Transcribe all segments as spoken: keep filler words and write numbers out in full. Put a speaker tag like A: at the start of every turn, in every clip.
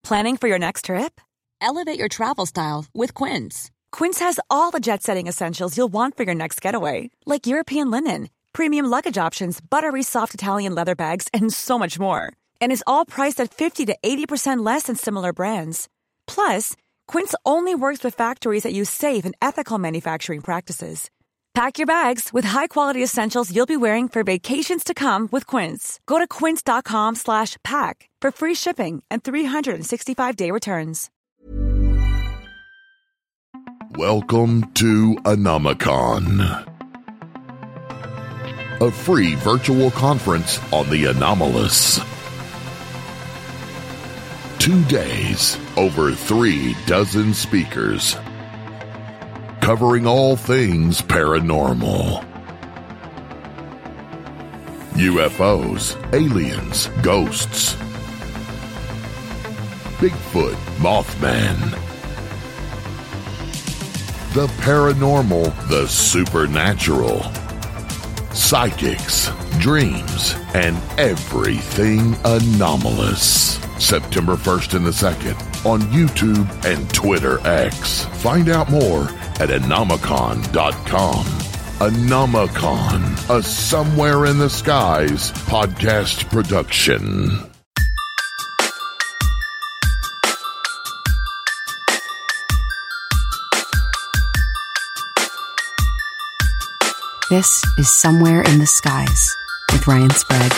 A: Planning for your next trip?
B: Elevate your travel style with Quince.
A: Quince has all the jet-setting essentials you'll want for your next getaway, like European linen, premium luggage options, buttery soft Italian leather bags, and so much more. And is all priced at fifty to eighty percent less than similar brands. Plus, Quince only works with factories that use safe and ethical manufacturing practices. Pack your bags with high-quality essentials you'll be wearing for vacations to come with Quince. Go to quince.com slash pack for free shipping and three sixty-five day returns.
C: Welcome to Anomicon, a free virtual conference on the anomalous. Two days, over three dozen speakers, covering all things paranormal. U F Os, aliens, ghosts, Bigfoot, Mothman, the paranormal, the supernatural, psychics, dreams, and everything anomalous. September first and the second on YouTube and Twitter X. Find out more at anomicon dot com. Anomicon, a Somewhere in the Skies podcast production.
D: This is Somewhere in the Skies with Ryan Sprague.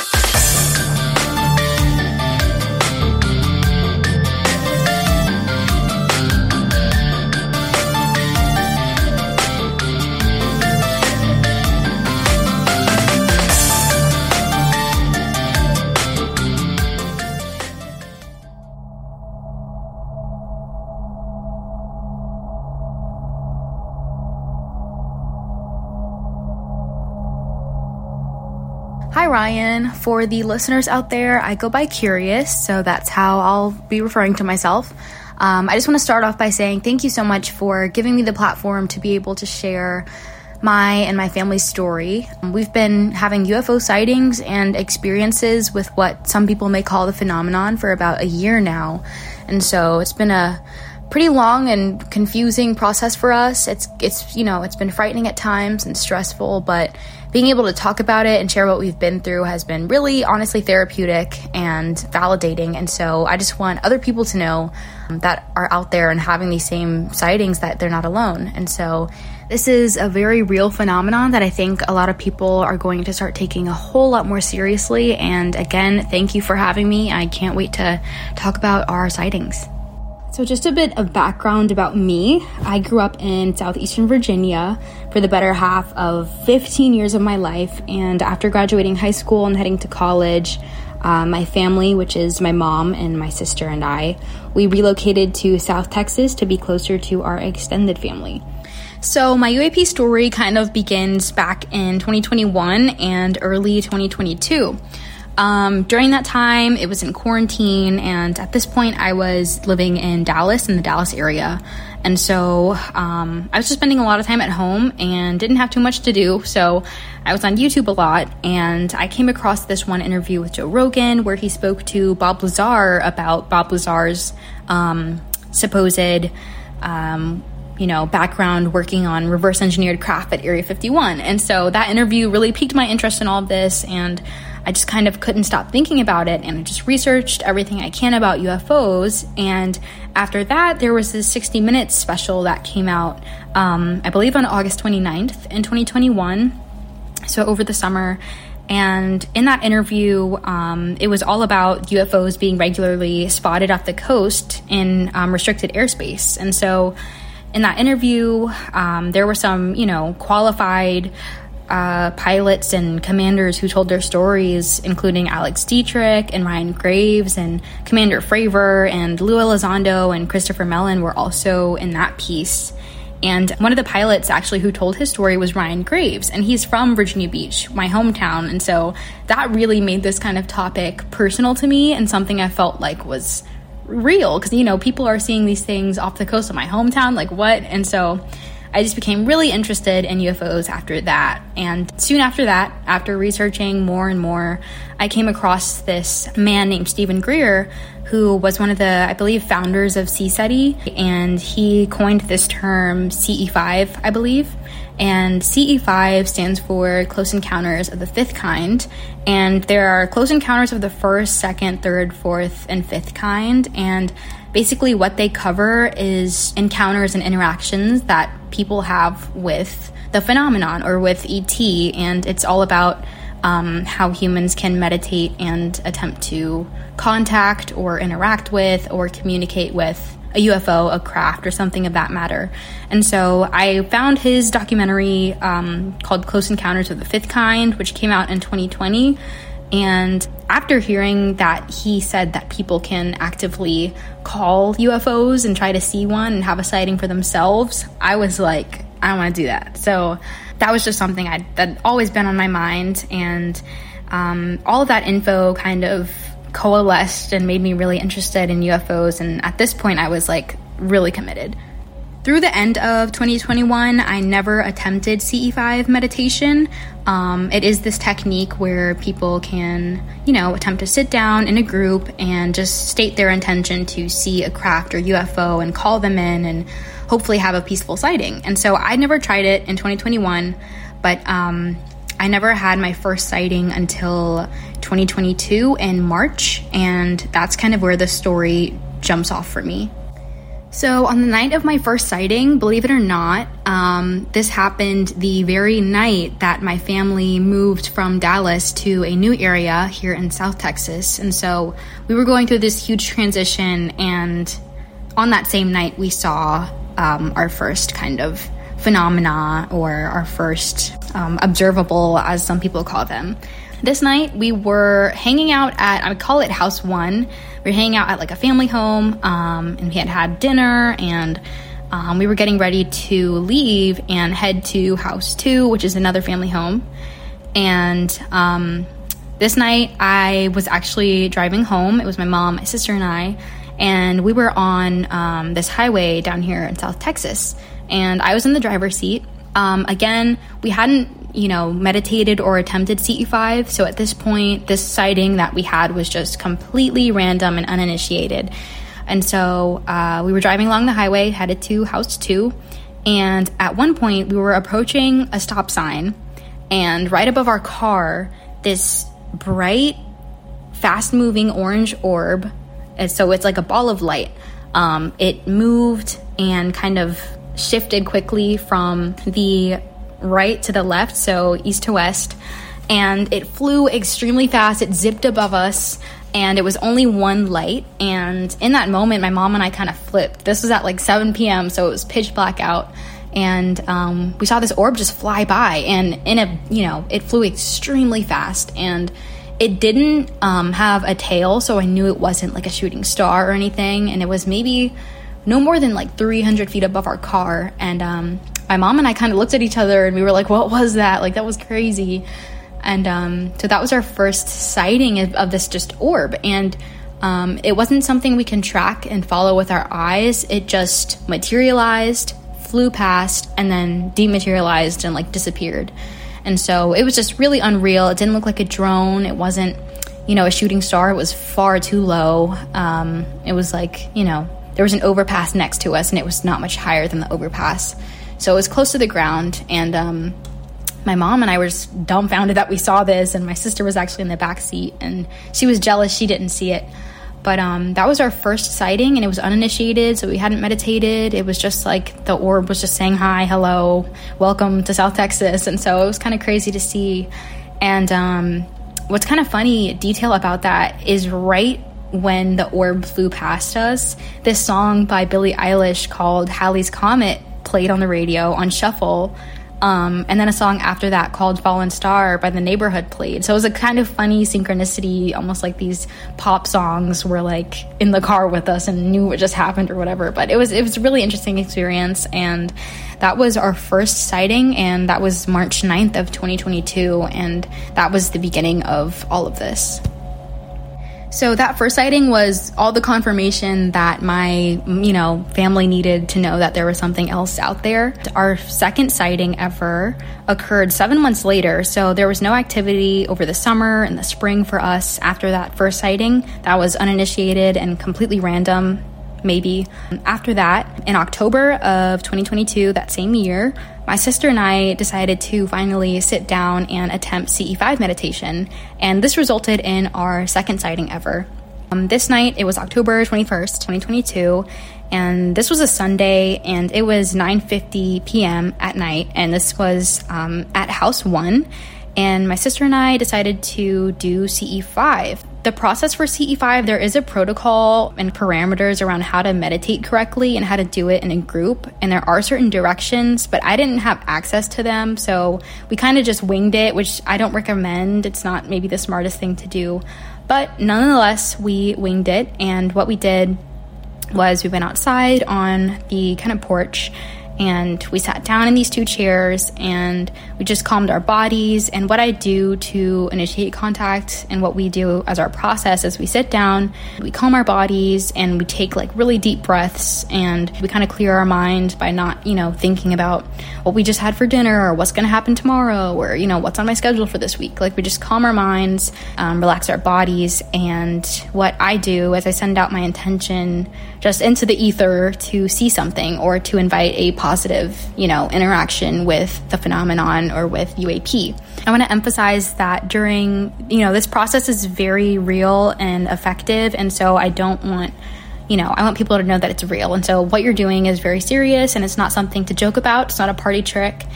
E: Hi Ryan, for the listeners out there, I go by Curious, so that's how I'll be referring to myself. Um, I just want to start off by saying thank you so much for giving me the platform to be able to share my and my family's story. We've been having U F O sightings and experiences with what some people may call the phenomenon for about a year now, and so it's been a pretty long and confusing process for us. It's, it's you know, it's been frightening at times and stressful, but being able to talk about it and share what we've been through has been really, honestly, therapeutic and validating. And so I just want other people to know that are out there and having these same sightings that they're not alone. And so this is a very real phenomenon that I think a lot of people are going to start taking a whole lot more seriously. And again, thank you for having me. I can't wait to talk about our sightings. So just a bit of background about me. I grew up in southeastern Virginia for the better half of fifteen years of my life, and after graduating high school and heading to college, uh, my family, which is my mom and my sister and I, we relocated to South Texas to be closer to our extended family. So my U A P story kind of begins back in twenty twenty-one and early twenty twenty-two. Um, during that time, it was in quarantine, and at this point, I was living in Dallas, in the Dallas area, and so um, I was just spending a lot of time at home and didn't have too much to do, so I was on YouTube a lot, and I came across this one interview with Joe Rogan where he spoke to Bob Lazar about Bob Lazar's um, supposed um, you know, background working on reverse engineered craft at Area fifty-one, and so that interview really piqued my interest in all of this, and I just kind of couldn't stop thinking about it, and I just researched everything I can about U F Os. And after that, there was this sixty minutes special that came out, um, I believe on August twenty-ninth in twenty twenty-one, so over the summer. And in that interview, um, it was all about U F Os being regularly spotted off the coast in um, restricted airspace. And so in that interview, um, there were some, you know, qualified Uh, pilots and commanders who told their stories, including Alex Dietrich and Ryan Graves and Commander Fravor, and Lou Elizondo and Christopher Mellon were also in that piece. And one of the pilots actually who told his story was Ryan Graves, and he's from Virginia Beach, my hometown. And so that really made this kind of topic personal to me and something I felt like was real, because, you know, people are seeing these things off the coast of my hometown, like what? And so I just became really interested in U F Os after that. And soon after that, after researching more and more, I came across this man named Stephen Greer who was one of the, I believe, founders of CSETI, and he coined this term C E five, I believe. And C E five stands for Close Encounters of the Fifth Kind, and there are close encounters of the first, second, third, fourth, and fifth kind, and basically what they cover is encounters and interactions that people have with the phenomenon or with E T, and it's all about Um, how humans can meditate and attempt to contact or interact with or communicate with a U F O, a craft, or something of that matter. And so I found his documentary um, called Close Encounters of the Fifth Kind, which came out in twenty twenty. And after hearing that he said that people can actively call U F Os and try to see one and have a sighting for themselves, I was like, I want to do that. So that was just something I'd, that always been on my mind, and um, all of that info kind of coalesced and made me really interested in U F Os, and at this point I was like really committed. Through the end of twenty twenty-one, I never attempted C E five meditation. Um, it is this technique where people can, you know, attempt to sit down in a group and just state their intention to see a craft or U F O and call them in and hopefully have a peaceful sighting. And so I never tried it in twenty twenty-one, but um, I never had my first sighting until twenty twenty-two in March, and that's kind of where the story jumps off for me. So on the night of my first sighting, believe it or not, um, this happened the very night that my family moved from Dallas to a new area here in South Texas. And so we were going through this huge transition, and on that same night we saw um, our first kind of phenomena, or our first um, observable, as some people call them. This night we were hanging out at, I would call it House One. We were hanging out at like a family home, um, and we had had dinner, and um, we were getting ready to leave and head to House Two, which is another family home. And um, this night I was actually driving home. It was my mom, my sister, and I, and we were on um, this highway down here in South Texas, and I was in the driver's seat. Um, again, we hadn't, you know, meditated or attempted C E five, so at this point, this sighting that we had was just completely random and uninitiated. And so uh, we were driving along the highway, headed to House Two, and at one point, we were approaching a stop sign, and right above our car, this bright, fast-moving orange orb, and so it's like a ball of light. Um, it moved and kind of shifted quickly from the right to the left, so east to west, and it flew extremely fast. It zipped above us, and it was only one light, and in that moment my mom and I kind of flipped. This was at like seven p.m., so it was pitch black out, and um, we saw this orb just fly by, and in a, you know, it flew extremely fast, and it didn't um, have a tail, so I knew it wasn't like a shooting star or anything, and it was maybe no more than like three hundred feet above our car. And um, my mom and I kind of looked at each other and we were like, what was that? Like, that was crazy. And um, so that was our first sighting of, of this just orb. And um, it wasn't something we can track and follow with our eyes. It just materialized, flew past, and then dematerialized and like disappeared. And so it was just really unreal. It didn't look like a drone. It wasn't, you know, a shooting star. It was far too low. Um, it was like, you know, there was an overpass next to us, and it was not much higher than the overpass. So it was close to the ground, and um, my mom and I were just dumbfounded that we saw this, and my sister was actually in the back seat, and she was jealous she didn't see it. But um, that was our first sighting, and it was uninitiated, so we hadn't meditated. It was just like the orb was just saying hi, hello, welcome to South Texas, and so it was kind of crazy to see. And um, what's kind of funny detail about that is right when the orb flew past us, this song by Billie Eilish called Halley's Comet played on the radio on shuffle, um, and then a song after that called Fallen Star by The Neighborhood played. So it was a kind of funny synchronicity, almost like these pop songs were like in the car with us and knew what just happened or whatever. But it was it was a really interesting experience, and that was our first sighting, and that was March ninth of twenty twenty-two, and that was the beginning of all of this. So that first sighting was all the confirmation that my, you know, family needed to know that there was something else out there. Our second sighting ever occurred seven months later, so there was no activity over the summer and the spring for us after that first sighting. That was uninitiated and completely random, maybe. After that, in October of twenty twenty-two, that same year, my sister and I decided to finally sit down and attempt C E five meditation, and this resulted in our second sighting ever. Um, this night, it was October twenty-first, twenty twenty-two, and this was a Sunday, and it was nine fifty p.m. at night, and this was um, at House one, and my sister and I decided to do C E five. The process for C E five, there is a protocol and parameters around how to meditate correctly and how to do it in a group. And there are certain directions, but I didn't have access to them. So we kind of just winged it, which I don't recommend. It's not maybe the smartest thing to do. But nonetheless, we winged it. And what we did was we went outside on the kind of porch, and we sat down in these two chairs and we just calmed our bodies. And what I do to initiate contact and what we do as our process is we sit down, we calm our bodies, and we take like really deep breaths, and we kind of clear our mind by not, you know, thinking about what we just had for dinner or what's going to happen tomorrow or, you know, what's on my schedule for this week. Like we just calm our minds, um, relax our bodies. And what I do is I send out my intention just into the ether to see something or to invite a positive, you know, interaction with the phenomenon or with U A P. I want to emphasize that during, you know, this process is very real and effective. And so I don't want, you know, I want people to know that it's real. And so what you're doing is very serious and it's not something to joke about. It's not a party trick,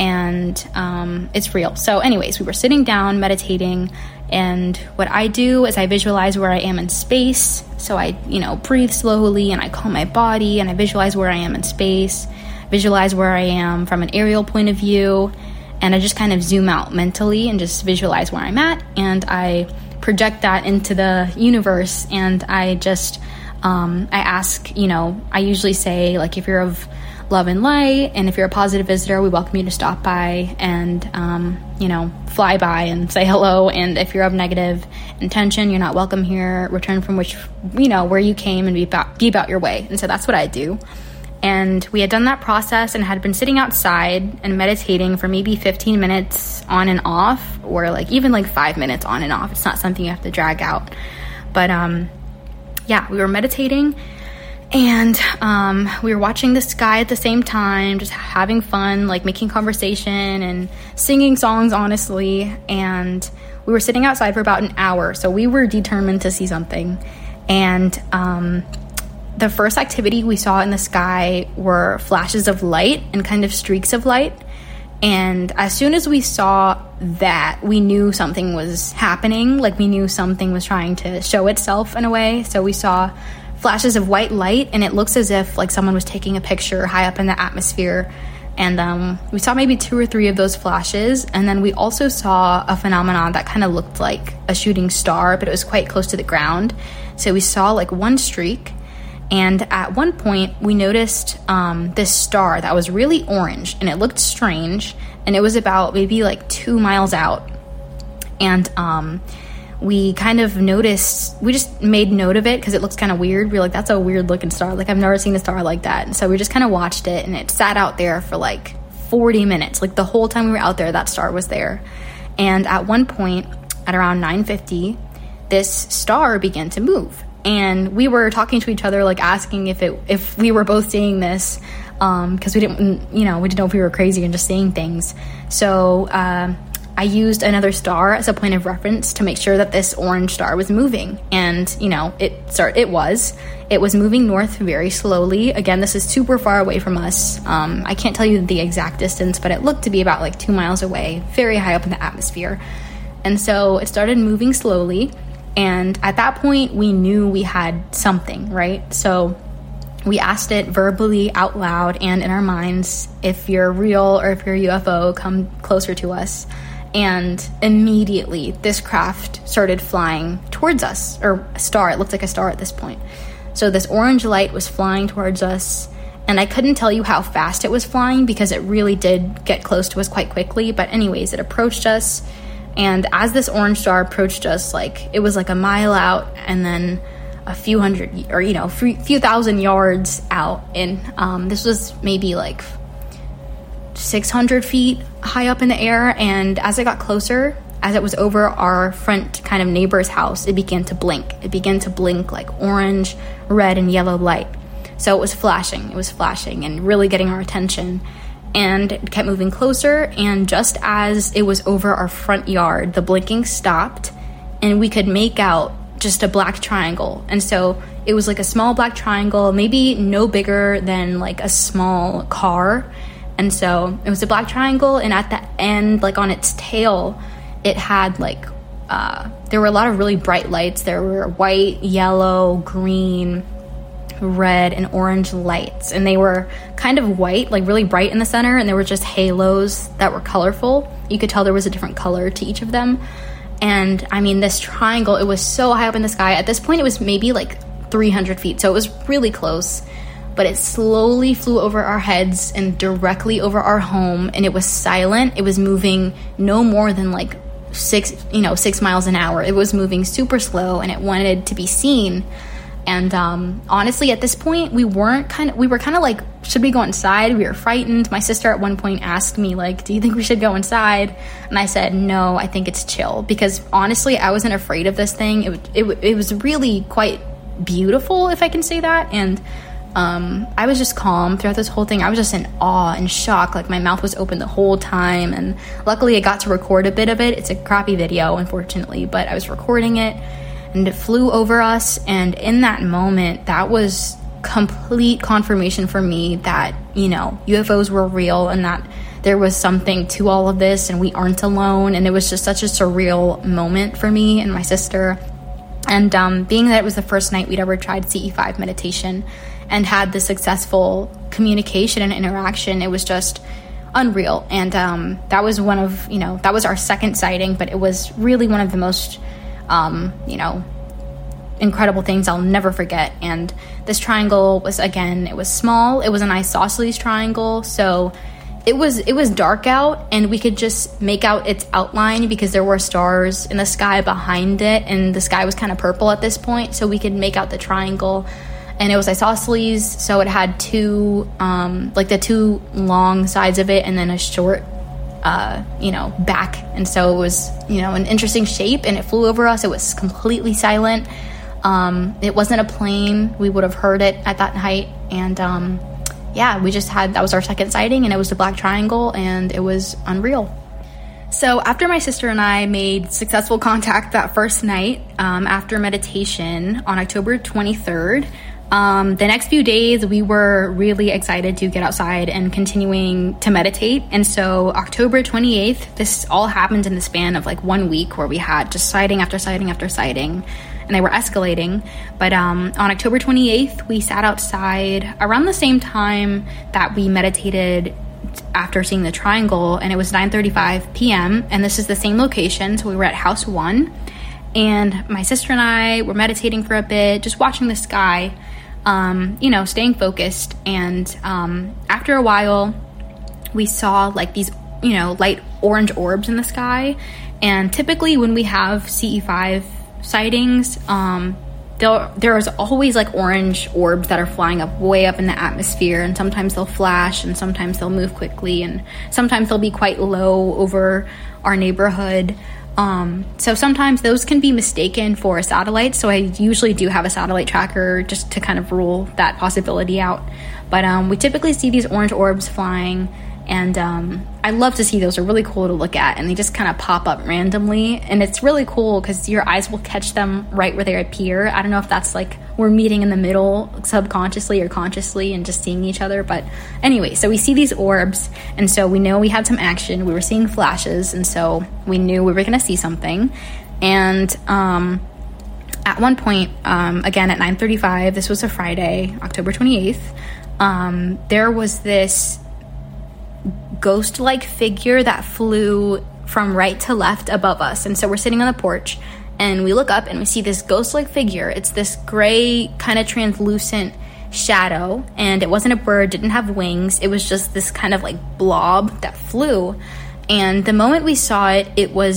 E: and um, it's real. So anyways, we were sitting down meditating, and what I do is I visualize where I am in space. So I, you know, breathe slowly and I calm my body and I visualize where I am in space, visualize where I am from an aerial point of view, and I just kind of zoom out mentally and just visualize where I'm at, and I project that into the universe. And I just, um, I ask, you know, I usually say, like, if you're of love and light, and if you're a positive visitor, we welcome you to stop by and, um, you know, fly by and say hello. And if you're of negative intention, you're not welcome here. Return from which, you know, where you came and be about, be about your way. And so that's what I do. And we had done that process and had been sitting outside and meditating for maybe fifteen minutes on and off, or like even like five minutes on and off. It's not something you have to drag out. But um, yeah, we were meditating, and um, we were watching the sky at the same time, just having fun, like making conversation and singing songs, honestly. And we were sitting outside for about an hour, so we were determined to see something. And um, the first activity we saw in the sky were flashes of light and kind of streaks of light. And as soon as we saw that, we knew something was happening, like we knew something was trying to show itself in a way. So we saw flashes of white light, and it looks as if like someone was taking a picture high up in the atmosphere. And um, we saw maybe two or three of those flashes. And then we also saw a phenomenon that kind of looked like a shooting star, but it was quite close to the ground. So we saw like one streak. And at one point, we noticed um, this star that was really orange, and it looked strange, and it was about maybe like two miles out. And um, we kind of noticed, we just made note of it because it looks kind of weird. We were like, that's a weird looking star. Like, I've never seen a star like that. And so we just kind of watched it, and it sat out there for like forty minutes. Like the whole time we were out there, that star was there. And at one point, at around nine fifty, this star began to move. And we were talking to each other, like asking if it if we were both seeing this, um, because we didn't, you know, we didn't know if we were crazy and just seeing things. So um, I used another star as a point of reference to make sure that this orange star was moving. And, you know, it start, it was. It was moving north very slowly. Again, this is super far away from us. Um, I can't tell you the exact distance, but it looked to be about like two miles away, very high up in the atmosphere. And so it started moving slowly. And at that point, we knew we had something, right? So we asked it verbally out loud and in our minds, if you're real or if you're a U F O, come closer to us. And immediately, this craft started flying towards us, or a star. It looked like a star at this point. So this orange light was flying towards us, and I couldn't tell you how fast it was flying because it really did get close to us quite quickly. But anyways, it approached us. And as this orange star approached us, like it was like a mile out, and then a few hundred, or you know, a few thousand yards out. And um, this was maybe like six hundred feet high up in the air. And as it got closer, as it was over our front kind of neighbor's house, it began to blink. It began to blink like orange, red, and yellow light. So it was flashing. It was flashing and really getting our attention. And it kept moving closer, and just as it was over our front yard, the blinking stopped, and we could make out just a black triangle. And so it was like a small black triangle, maybe no bigger than like a small car. And so it was a black triangle, and at the end, like on its tail, it had like uh there were a lot of really bright lights. There were white, yellow, green, red, and orange lights, and they were kind of white, like really bright in the center, and there were just halos that were colorful. You could tell there was a different color to each of them. And I mean, this triangle, it was so high up in the sky. At this point, it was maybe like three hundred feet, so it was really close, but it slowly flew over our heads and directly over our home, and it was silent. It was moving no more than like six you know six miles an hour. It was moving super slow, and it wanted to be seen. And um, honestly, at this point, we weren't kind of, we were kind of like, should we go inside? We were frightened. My sister at one point asked me, like, do you think we should go inside? And I said, no, I think it's chill. Because honestly, I wasn't afraid of this thing. It, it, it was really quite beautiful, if I can say that. And um, I was just calm throughout this whole thing. I was just in awe and shock. Like, my mouth was open the whole time. And luckily, I got to record a bit of it. It's a crappy video, unfortunately, but I was recording it. And it flew over us, and in that moment, that was complete confirmation for me that, you know, U F Os were real, and that there was something to all of this, and we aren't alone. And it was just such a surreal moment for me and my sister. And um, being that it was the first night we'd ever tried C E five meditation and had the successful communication and interaction, it was just unreal. And um, that was one of, you know, that was our second sighting, but it was really one of the most Um, you know, incredible things I'll never forget. And this triangle was, again, it was small. It was an isosceles triangle, so it was it was dark out, and we could just make out its outline because there were stars in the sky behind it, and the sky was kind of purple at this point, so we could make out the triangle. And it was isosceles, so it had two, um, like the two long sides of it, and then a short Uh, you know, back. And so it was, you know, an interesting shape, and it flew over us. It was completely silent. Um, it wasn't a plane. We would have heard it at that height. And um, yeah, we just had, that was our second sighting, and it was the black triangle, and it was unreal. So after my sister and I made successful contact that first night, um, after meditation on October twenty-third, Um, the next few days, we were really excited to get outside and continuing to meditate. And so October twenty-eighth, this all happened in the span of like one week, where we had just sighting after sighting after sighting, and they were escalating. But um, on October twenty-eighth, we sat outside around the same time that we meditated after seeing the triangle, and it was nine thirty-five p.m. And this is the same location, so we were at house one. And my sister and I were meditating for a bit, just watching the sky, um, you know, staying focused. And um, after a while, we saw like these, you know, light orange orbs in the sky. And typically when we have C E five sightings, um, there, there is always like orange orbs that are flying up way up in the atmosphere. And sometimes they'll flash, and sometimes they'll move quickly, and sometimes they'll be quite low over our neighborhood. Um, so sometimes those can be mistaken for a satellite. So I usually do have a satellite tracker just to kind of rule that possibility out. But um, we typically see these orange orbs flying, and um, I love to see those. They're really cool to look at, and they just kind of pop up randomly. And it's really cool because your eyes will catch them right where they appear. I don't know if that's like we're meeting in the middle subconsciously or consciously and just seeing each other. But anyway, so we see these orbs, and so we know we had some action. We were seeing flashes, and so we knew we were going to see something. And um, at one point, um, again at nine thirty-five, this was a Friday, October twenty-eighth, um, there was this ghost-like figure that flew from right to left above us. And so we're sitting on the porch, and we look up and we see this ghost-like figure. It's this gray kind of translucent shadow, and it wasn't a bird, didn't have wings. It was just this kind of like blob that flew. And the moment we saw it, it was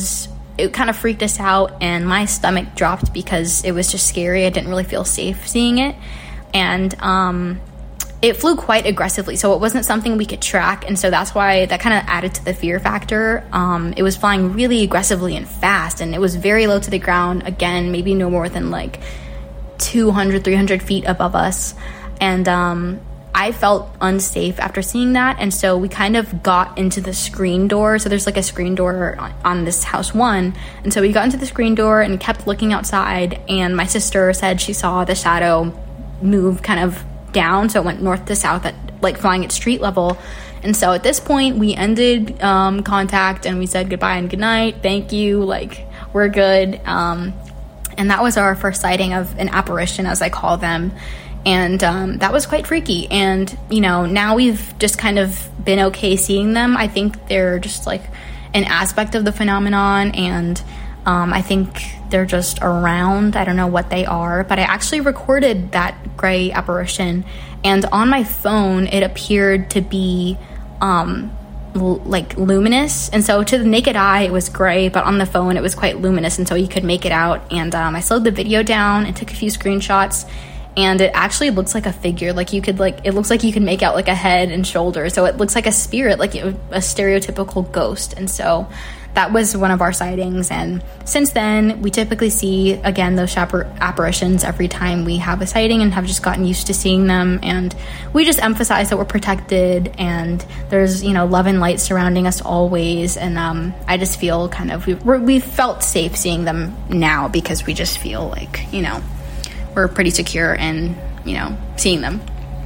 E: it kind of freaked us out, and my stomach dropped because it was just scary. I didn't really feel safe seeing it. And um, it flew quite aggressively, so it wasn't something we could track, and so that's why that kind of added to the fear factor. Um, it was flying really aggressively and fast, and it was very low to the ground, again, maybe no more than like two hundred, three hundred feet above us. And um, I felt unsafe after seeing that, and so we kind of got into the screen door. So there's like a screen door on, on this house one, and so we got into the screen door and kept looking outside, and my sister said she saw the shadow move kind of down, so it went north to south at like flying at street level. And so at this point we ended um, contact, and we said goodbye and goodnight, thank you, like we're good. Um, and that was our first sighting of an apparition, as I call them. And um, that was quite freaky. And, you know, now we've just kind of been okay seeing them. I think they're just like an aspect of the phenomenon, and um, I think they're just around. I don't know what they are, but I actually recorded that gray apparition, and on my phone it appeared to be um, l- like luminous, and so to the naked eye it was gray, but on the phone it was quite luminous, and so you could make it out. And um, I slowed the video down and took a few screenshots, and it actually looks like a figure. Like you could like it looks like you can make out like a head and shoulders, so it looks like a spirit, like a stereotypical ghost. And so that was one of our sightings, and since then we typically see again those appar- apparitions every time we have a sighting, and have just gotten used to seeing them. And we just emphasize that we're protected, and there's, you know, love and light surrounding us always. And um, I just feel kind of we we felt safe seeing them now, because we just feel like, you know, we're pretty secure in, you know, seeing them.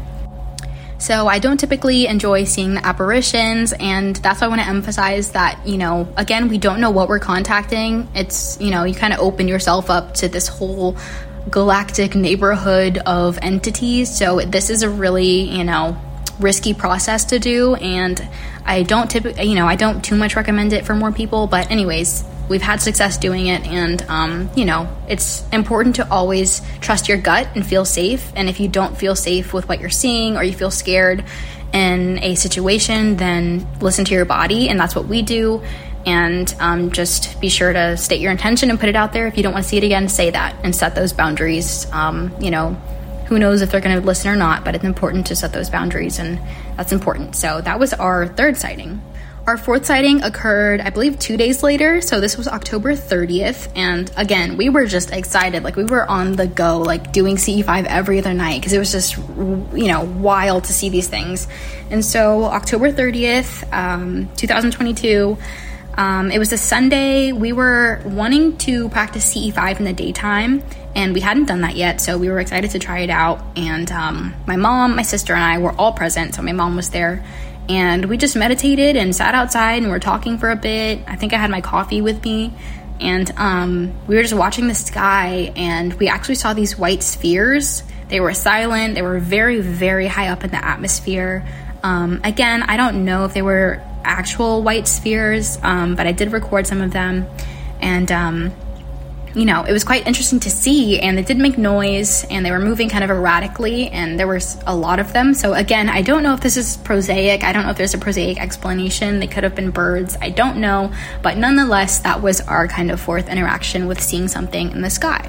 E: So I don't typically enjoy seeing the apparitions, and that's why I want to emphasize that, you know, again, we don't know what we're contacting. It's, you know, you kind of open yourself up to this whole galactic neighborhood of entities. So this is a really, you know, risky process to do, and I don't typically, you know, I don't too much recommend it for more people. But anyways, we've had success doing it, and um, you know, it's important to always trust your gut and feel safe. And if you don't feel safe with what you're seeing, or you feel scared in a situation, then listen to your body, and that's what we do. And um, just be sure to state your intention and put it out there. If you don't want to see it again, say that and set those boundaries. Um, you know, who knows if they're going to listen or not, but it's important to set those boundaries, and that's important. So that was our third sighting. Our fourth sighting occurred, I believe, two days later. So this was October thirtieth. And again, we were just excited. Like, we were on the go, like doing C E five every other night, because it was just, you know, wild to see these things. And so October thirtieth, um, twenty twenty-two, um, it was a Sunday. We were wanting to practice C E five in the daytime, and we hadn't done that yet. So we were excited to try it out. And um, my mom, my sister, and I were all present. So my mom was there. And we just meditated and sat outside and were talking for a bit. I think I had my coffee with me. And um, we were just watching the sky, and we actually saw these white spheres. They were silent. They were very, very high up in the atmosphere. Um, again, I don't know if they were actual white spheres, um, but I did record some of them. And um, you know, it was quite interesting to see, and they did make noise, and they were moving kind of erratically, and there was a lot of them. So again, I don't know if this is prosaic. I don't know if there's a prosaic explanation. They could have been birds. I don't know. But nonetheless, that was our kind of fourth interaction with seeing something in the sky.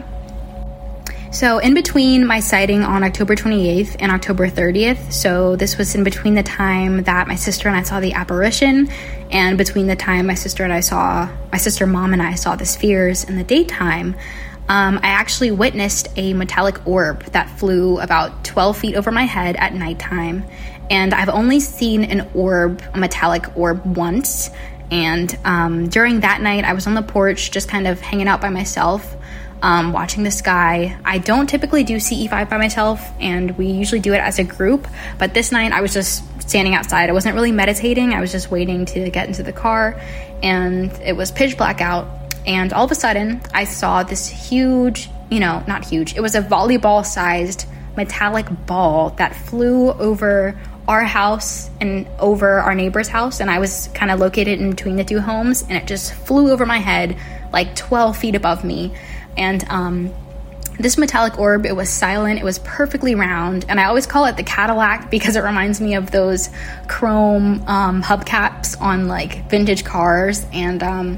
E: So in between my sighting on October twenty-eighth and October thirtieth, so this was in between the time that my sister and I saw the apparition, and between the time my sister and I saw, my sister, mom, and I saw the spheres in the daytime, um, I actually witnessed a metallic orb that flew about twelve feet over my head at nighttime. And I've only seen an orb, a metallic orb, once. And um, during that night, I was on the porch just kind of hanging out by myself, Um, watching the sky. I don't typically do C E five by myself, and we usually do it as a group, but this night I was just standing outside. I wasn't really meditating. I was just waiting to get into the car, and it was pitch black out, and all of a sudden I saw this huge, you know, not huge, it was a volleyball-sized metallic ball that flew over our house and over our neighbor's house, and I was kind of located in between the two homes, and it just flew over my head like twelve feet above me. And um, this metallic orb, it was silent, it was perfectly round, and I always call it the Cadillac because it reminds me of those chrome um, hubcaps on like vintage cars. And um,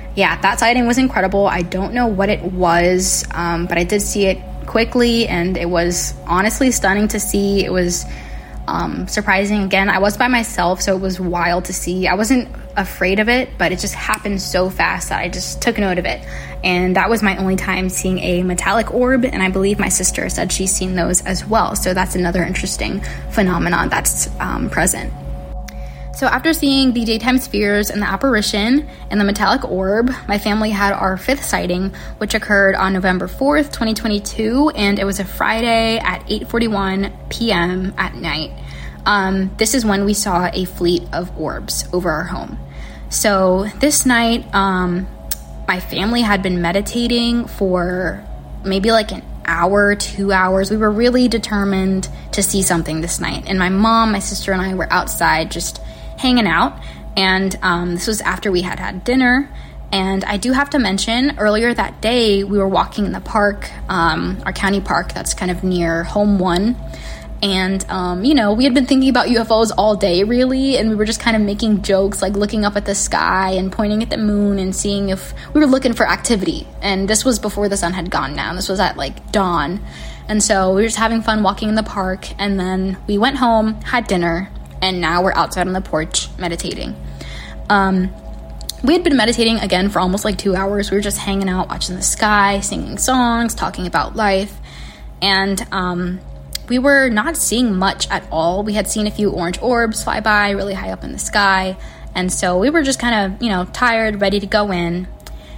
E: yeah, that sighting was incredible. I don't know what it was, um, but I did see it quickly, and it was honestly stunning to see. It was um, surprising. Again, I was by myself, so it was wild to see. I wasn't afraid of it, but it just happened so fast that I just took note of it. And that was my only time seeing a metallic orb, and I believe my sister said she's seen those as well. So that's another interesting phenomenon that's um, present. So after seeing the daytime spheres and the apparition and the metallic orb, my family had our fifth sighting, which occurred on November fourth, twenty twenty-two, and it was a Friday at eight forty-one p.m. at night. Um, this is when we saw a fleet of orbs over our home. So this night, um, my family had been meditating for maybe like an hour, two hours. We were really determined to see something this night. And my mom, my sister, and I were outside just hanging out, and um, this was after we had had dinner. And I do have to mention, earlier that day we were walking in the park, um, our county park that's kind of near Home One, and um, you know, we had been thinking about U F Os all day really, and we were just kind of making jokes, like looking up at the sky and pointing at the moon and seeing if we were looking for activity. And this was before the sun had gone down. This was at like dawn, and so we were just having fun walking in the park. And then we went home, had dinner, and now we're outside on the porch meditating. Um, we had been meditating again for almost like two hours. We were just hanging out, watching the sky, singing songs, talking about life. And um, we were not seeing much at all. We had seen a few orange orbs fly by really high up in the sky. And so we were just kind of, you know, tired, ready to go in.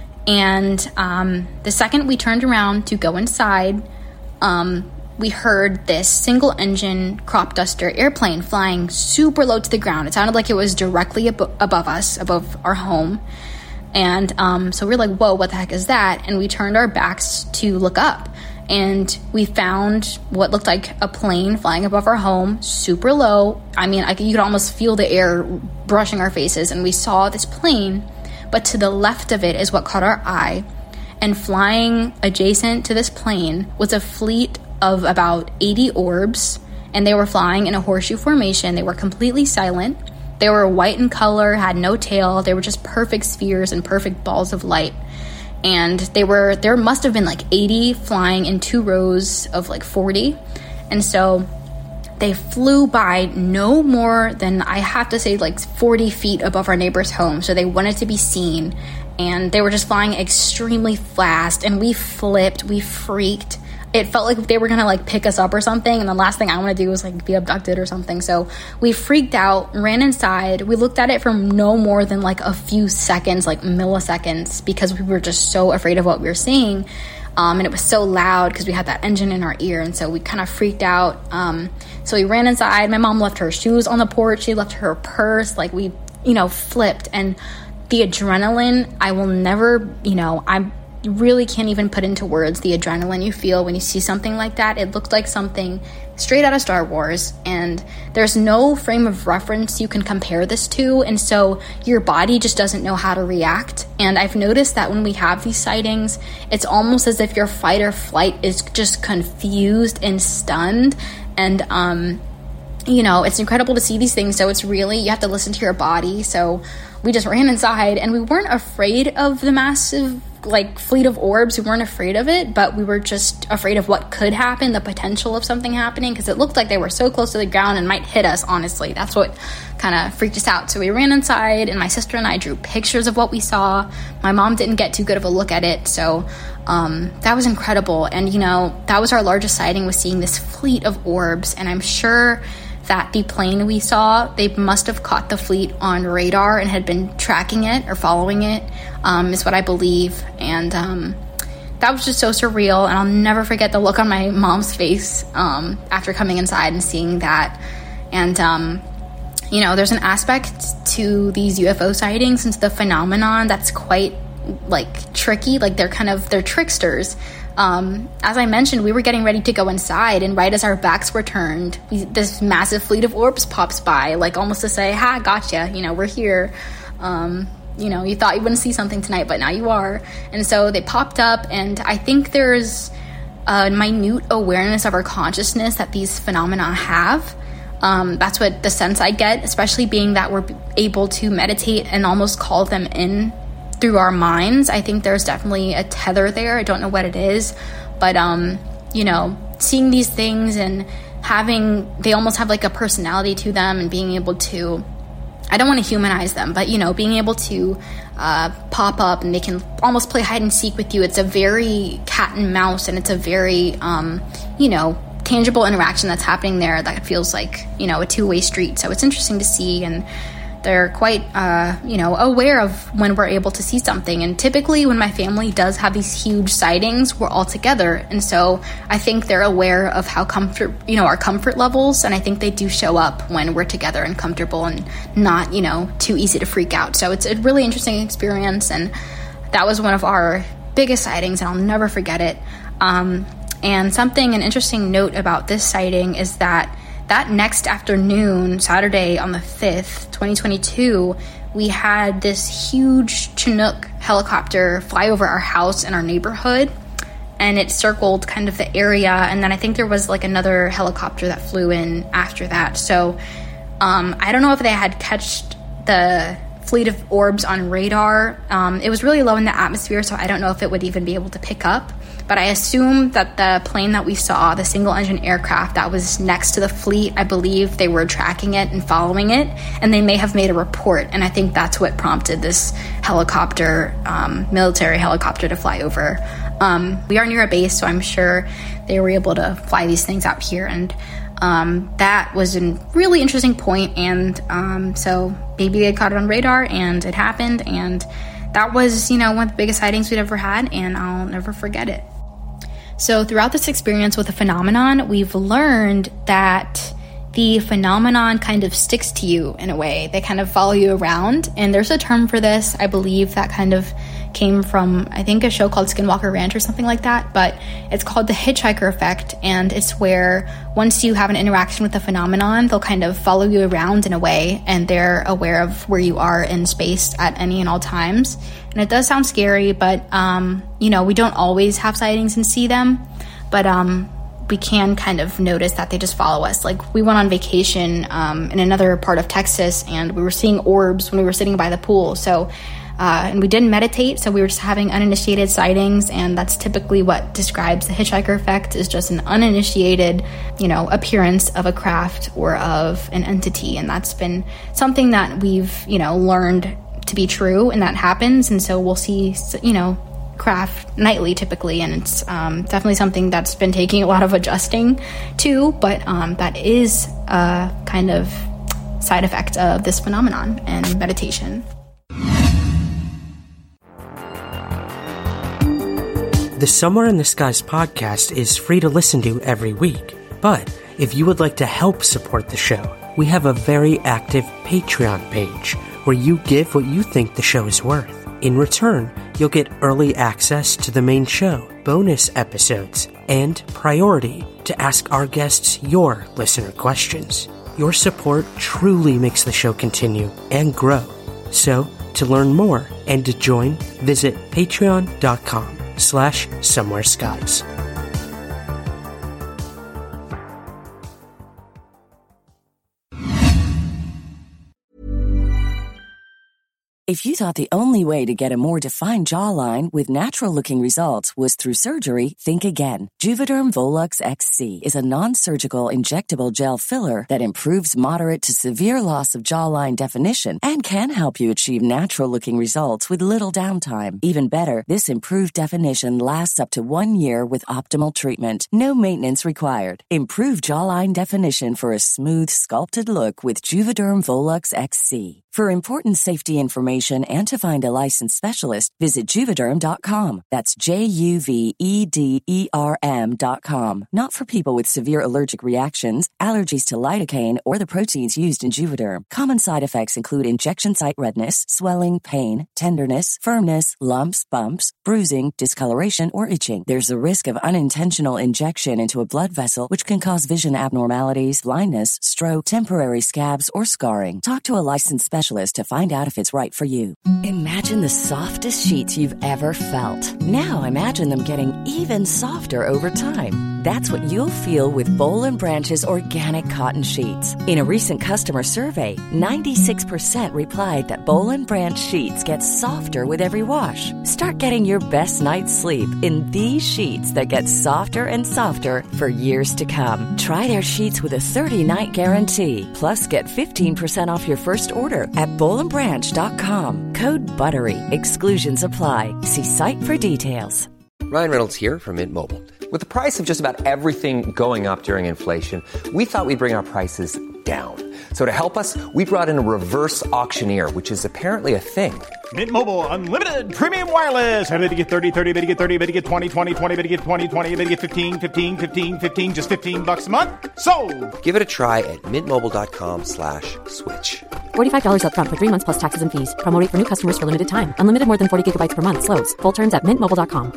E: And um, the second we turned around to go inside, um, we heard this single engine crop duster airplane flying super low to the ground. It sounded like it was directly ab- above us, above our home. And um, so we were like, whoa, what the heck is that? And we turned our backs to look up, and we found what looked like a plane flying above our home, super low. I mean, I could, you could almost feel the air brushing our faces, and we saw this plane, but to the left of it is what caught our eye. And flying adjacent to this plane was a fleet of about eighty orbs, and they were flying in a horseshoe formation. They were completely silent. They were white in color, had no tail. They were just perfect spheres and perfect balls of light. And they were, there must have been like eighty flying in two rows of like forty. And so they flew by no more than, I have to say, like forty feet above our neighbor's home. So they wanted to be seen, and they were just flying extremely fast, and we flipped, we freaked. It felt like they were gonna like pick us up or something, and the last thing I want to do was like be abducted or something. So we freaked out, ran inside. We looked at it for no more than like a few seconds, like milliseconds, because we were just so afraid of what we were seeing. Um, and it was so loud because we had that engine in our ear, and so we kind of freaked out. Um, so we ran inside. My mom left her shoes on the porch. She left her purse. Like we, you know, flipped. And the adrenaline, I will never, you know, I'm You really can't even put into words the adrenaline you feel when you see something like that. It looked like something straight out of Star Wars, and there's no frame of reference you can compare this to, and so your body just doesn't know how to react. And I've noticed that when we have these sightings, it's almost as if your fight or flight is just confused and stunned. And um you know, it's incredible to see these things, so it's really, you have to listen to your body. So we just ran inside, and we weren't afraid of the massive like fleet of orbs. We weren't afraid of it, but we were just afraid of what could happen, the potential of something happening, because it looked like they were so close to the ground and might hit us. Honestly, that's what kind of freaked us out. So we ran inside, and my sister and I drew pictures of what we saw. My mom didn't get too good of a look at it, so um, that was incredible. And you know, that was our largest sighting, was seeing this fleet of orbs. And I'm sure that the plane we saw, they must have caught the fleet on radar and had been tracking it or following it, um, is what I believe. And um, that was just so surreal, and I'll never forget the look on my mom's face um, after coming inside and seeing that. And, um, you know, there's an aspect to these U F O sightings and to the phenomenon that's quite, like, tricky. Like, they're kind of, they're tricksters. Um, as I mentioned, we were getting ready to go inside, and right as our backs were turned, we, this massive fleet of orbs pops by, like almost to say, ha, gotcha, you know, we're here. Um, you know, you thought you wouldn't see something tonight, but now you are. And so they popped up, and I think there's a minute awareness of our consciousness that these phenomena have. Um, that's what the sense I get, especially being that we're able to meditate and almost call them in through our minds. I think there's definitely a tether there. I don't know what it is, but, um, you know, seeing these things and having, they almost have like a personality to them, and being able to, I don't want to humanize them, but, you know, being able to uh, pop up and they can almost play hide and seek with you. It's a very cat and mouse, and it's a very, um, you know, tangible interaction that's happening there that feels like, you know, a two-way street. So it's interesting to see, and they're quite, uh, you know, aware of when we're able to see something. And typically when my family does have these huge sightings, we're all together. And so I think they're aware of how comfort, you know, our comfort levels. And I think they do show up when we're together and comfortable and not, you know, too easy to freak out. So it's a really interesting experience. And that was one of our biggest sightings, and I'll never forget it. Um, and something, an interesting note about this sighting is that that next afternoon, Saturday on the fifth, twenty twenty-two, we had this huge Chinook helicopter fly over our house and our neighborhood, and it circled kind of the area. And then I think there was like another helicopter that flew in after that. So um, I don't know if they had catched the fleet of orbs on radar. Um, it was really low in the atmosphere, so I don't know if it would even be able to pick up. But I assume that the plane that we saw, the single-engine aircraft that was next to the fleet, I believe they were tracking it and following it, and they may have made a report. And I think that's what prompted this helicopter, um, military helicopter, to fly over. Um, we are near a base, so I'm sure they were able to fly these things out here. And um, that was a really interesting point. And um, so maybe they caught it on radar, and it happened. And that was, you know, one of the biggest sightings we'd ever had, and I'll never forget it. So throughout this experience with the phenomenon, we've learned that the phenomenon kind of sticks to you in a way. They kind of follow you around. And there's a term for this, I believe, that kind of came from, I think, a show called Skinwalker Ranch or something like that. But it's called the hitchhiker effect. And it's where once you have an interaction with the phenomenon, they'll kind of follow you around in a way. And they're aware of where you are in space at any and all times. And it does sound scary, but, um, you know, we don't always have sightings and see them. But um, we can kind of notice that they just follow us. Like, we went on vacation um, in another part of Texas, and we were seeing orbs when we were sitting by the pool. So, uh, and we didn't meditate, so we were just having uninitiated sightings, and that's typically what describes the hitchhiker effect, is just an uninitiated, you know, appearance of a craft or of an entity. And that's been something that we've, you know, learned to be true, and that happens. And so we'll see, you know, craft nightly typically, and it's um, definitely something that's been taking a lot of adjusting to, but um, that is a kind of side effect of this phenomenon and meditation.
F: The Somewhere in the Skies podcast is free to listen to every week, but if you would like to help support the show, we have a very active Patreon page where you give what you think the show is worth. In return, you'll get early access to the main show, bonus episodes, and priority to ask our guests your listener questions. Your support truly makes the show continue and grow. So, to learn more and to join, visit patreon.com slash somewhere skies.
G: If you thought the only way to get a more defined jawline with natural-looking results was through surgery, think again. Juvederm Volux X C is a non-surgical injectable gel filler that improves moderate to severe loss of jawline definition and can help you achieve natural-looking results with little downtime. Even better, this improved definition lasts up to one year with optimal treatment. No maintenance required. Improve jawline definition for a smooth, sculpted look with Juvederm Volux X C. For important safety information and to find a licensed specialist, visit Juvederm dot com. That's J U V E D E R M dot com. Not for people with severe allergic reactions, allergies to lidocaine, or the proteins used in Juvederm. Common side effects include injection site redness, swelling, pain, tenderness, firmness, lumps, bumps, bruising, discoloration, or itching. There's a risk of unintentional injection into a blood vessel, which can cause vision abnormalities, blindness, stroke, temporary scabs, or scarring. Talk to a licensed specialist to find out if it's right for you. Imagine the softest sheets you've ever felt. Now imagine them getting even softer over time. That's what you'll feel with Boll and Branch's organic cotton sheets. In a recent customer survey, ninety-six percent replied that Boll and Branch sheets get softer with every wash. Start getting your best night's sleep in these sheets that get softer and softer for years to come. Try their sheets with a thirty-night guarantee. Plus, get fifteen percent off your first order at boll and branch dot com. Code BUTTERY. Exclusions apply. See site for details.
H: Ryan Reynolds here from Mint Mobile. With the price of just about everything going up during inflation, we thought we'd bring our prices down. So to help us, we brought in a reverse auctioneer, which is apparently a thing.
I: Mint Mobile Unlimited Premium Wireless. How to get thirty, thirty, how to get thirty, how to get twenty, twenty, twenty, how to get twenty, twenty, how to get fifteen, fifteen, fifteen, fifteen, just fifteen bucks a month? Sold! Give it a try at mintmobile.com slash switch.
D: forty-five dollars up front for three months plus taxes and fees. Promo rate for new customers for limited time. Unlimited more than forty gigabytes per month. Slows full terms at mint mobile dot com.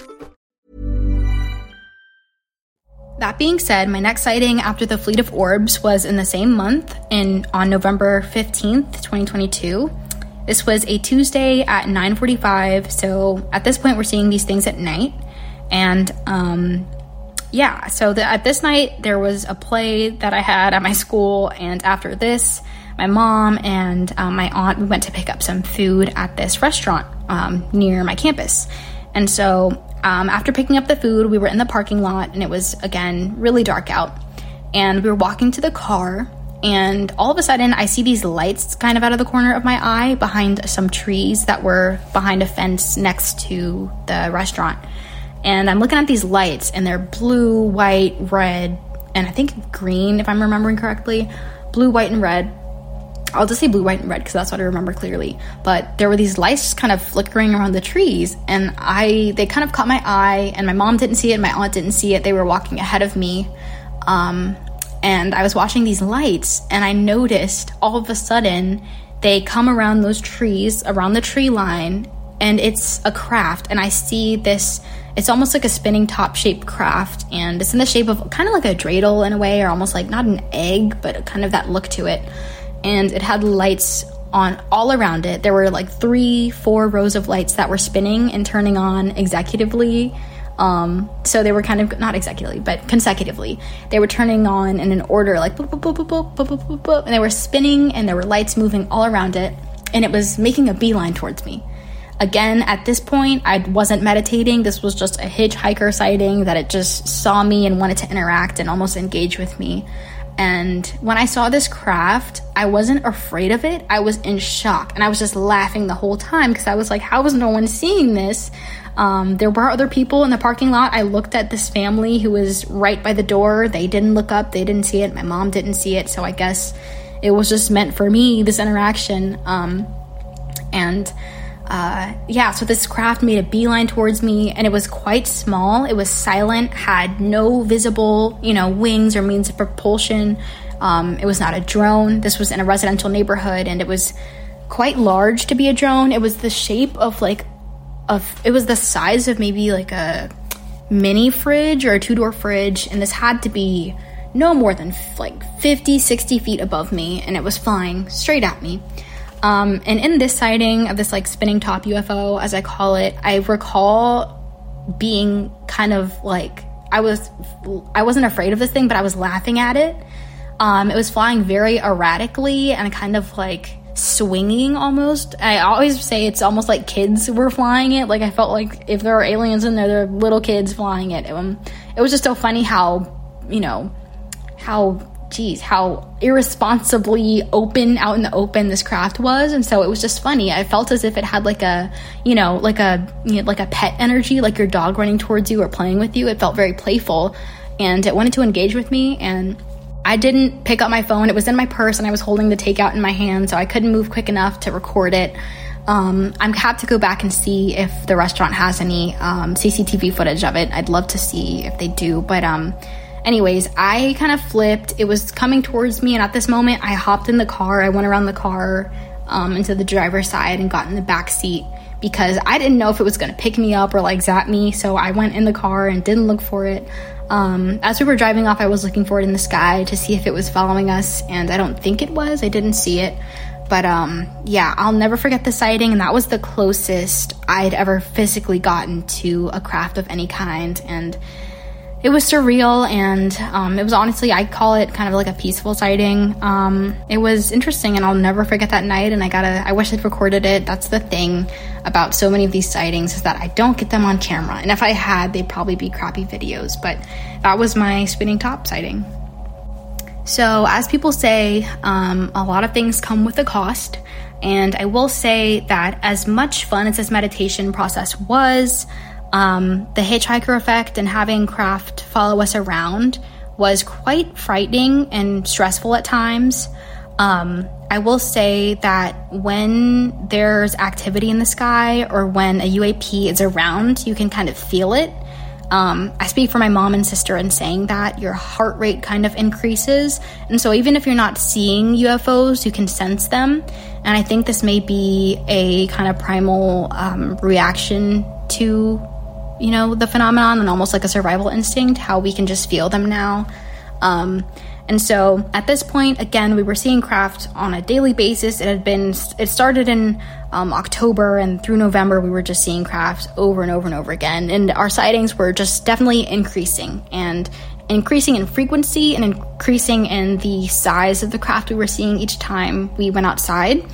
E: That being said, my next sighting after the Fleet of Orbs was in the same month, in on November fifteenth, twenty twenty-two. This was a Tuesday at nine forty-five, so at this point we're seeing these things at night. And um, yeah, so the, at this night there was a play that I had at my school, and after this, my mom and um, my aunt, we went to pick up some food at this restaurant um, near my campus. And so Um, after picking up the food, we were in the parking lot, and it was, again, really dark out. And we were walking to the car, and all of a sudden, I see these lights kind of out of the corner of my eye behind some trees that were behind a fence next to the restaurant. And I'm looking at these lights, and they're blue, white, red, and I think green, if I'm remembering correctly. Blue, white, and red. I'll just say blue, white, and red because that's what I remember clearly. But there were these lights kind of flickering around the trees, and I they kind of caught my eye, and my mom didn't see it, my aunt didn't see it. They were walking ahead of me, um, and I was watching these lights, and I noticed all of a sudden they come around those trees, around the tree line, and it's a craft, and I see this, it's almost like a spinning top-shaped craft, and it's in the shape of kind of like a dreidel in a way, or almost like not an egg, but kind of that look to it. And it had lights on all around it. There were like three, four rows of lights that were spinning and turning on executively. Um, so they were kind of, not executively, but consecutively. They were turning on in an order, like boop, boop, boop, boop, boop, boop, boop, boop, boop. And they were spinning, and there were lights moving all around it. And it was making a beeline towards me. Again, at this point, I wasn't meditating. This was just a hitchhiker sighting that it just saw me and wanted to interact and almost engage with me. And when I saw this craft, I wasn't afraid of it. I was in shock, and I was just laughing the whole time because I was like, how is no one seeing this? Um, there were other people in the parking lot. I looked at this family who was right by the door. They didn't look up. They didn't see it. My mom didn't see it. So I guess it was just meant for me, this interaction. Um, and Uh, yeah, so this craft made a beeline towards me, and it was quite small. It was silent, had no visible, you know, wings or means of propulsion. Um, it was not a drone. This was in a residential neighborhood, and it was quite large to be a drone. It was the shape of like, of it was the size of maybe like a mini fridge or a two-door fridge, and this had to be no more than f- like fifty, sixty feet above me, and it was flying straight at me. Um, and in this sighting of this like spinning top U F O, as I call it, I recall being kind of like, I was, I wasn't afraid of this thing, but I was laughing at it. Um, it was flying very erratically and kind of like swinging almost. I always say it's almost like kids were flying it. Like I felt like if there were aliens in there, there were little kids flying it. Um, it was just so funny how, you know, how geez, how irresponsibly open, out in the open this craft was. And so it was just funny. I felt as if it had like a, you know, like a, you know, like a pet energy, like your dog running towards you or playing with you. It felt very playful, and it wanted to engage with me. And I didn't pick up my phone. It was in my purse, and I was holding the takeout in my hand, so I couldn't move quick enough to record it. Um, I'm have to go back and see if the restaurant has any um, C C T V footage of it. I'd love to see if they do, but um, anyways, I kind of flipped. It was coming towards me, and at this moment, I hopped in the car. I went around the car um, into the driver's side and got in the back seat because I didn't know if it was going to pick me up or like zap me, so I went in the car and didn't look for it. Um, as we were driving off, I was looking for it in the sky to see if it was following us, and I don't think it was. I didn't see it. But um, yeah, I'll never forget the sighting, and that was the closest I'd ever physically gotten to a craft of any kind. And it was surreal, and um, it was honestly, I call it kind of like a peaceful sighting. Um, it was interesting, and I'll never forget that night, and I gotta, I wish I'd recorded it. That's the thing about so many of these sightings, is that I don't get them on camera, and if I had, they'd probably be crappy videos, but that was my spinning top sighting. So as people say, um, a lot of things come with a cost, and I will say that as much fun as this meditation process was, Um, the hitchhiker effect and having craft follow us around was quite frightening and stressful at times. Um, I will say that when there's activity in the sky or when a U A P is around, you can kind of feel it. Um, I speak for my mom and sister in saying that your heart rate kind of increases. And so even if you're not seeing U F Os, you can sense them. And I think this may be a kind of primal um, reaction to you know, the phenomenon, and almost like a survival instinct, how we can just feel them now. Um, and so at this point, again, we were seeing craft on a daily basis. It had been, it started in um, October, and through November, we were just seeing craft over and over and over again. And our sightings were just definitely increasing, and increasing in frequency and increasing in the size of the craft we were seeing each time we went outside.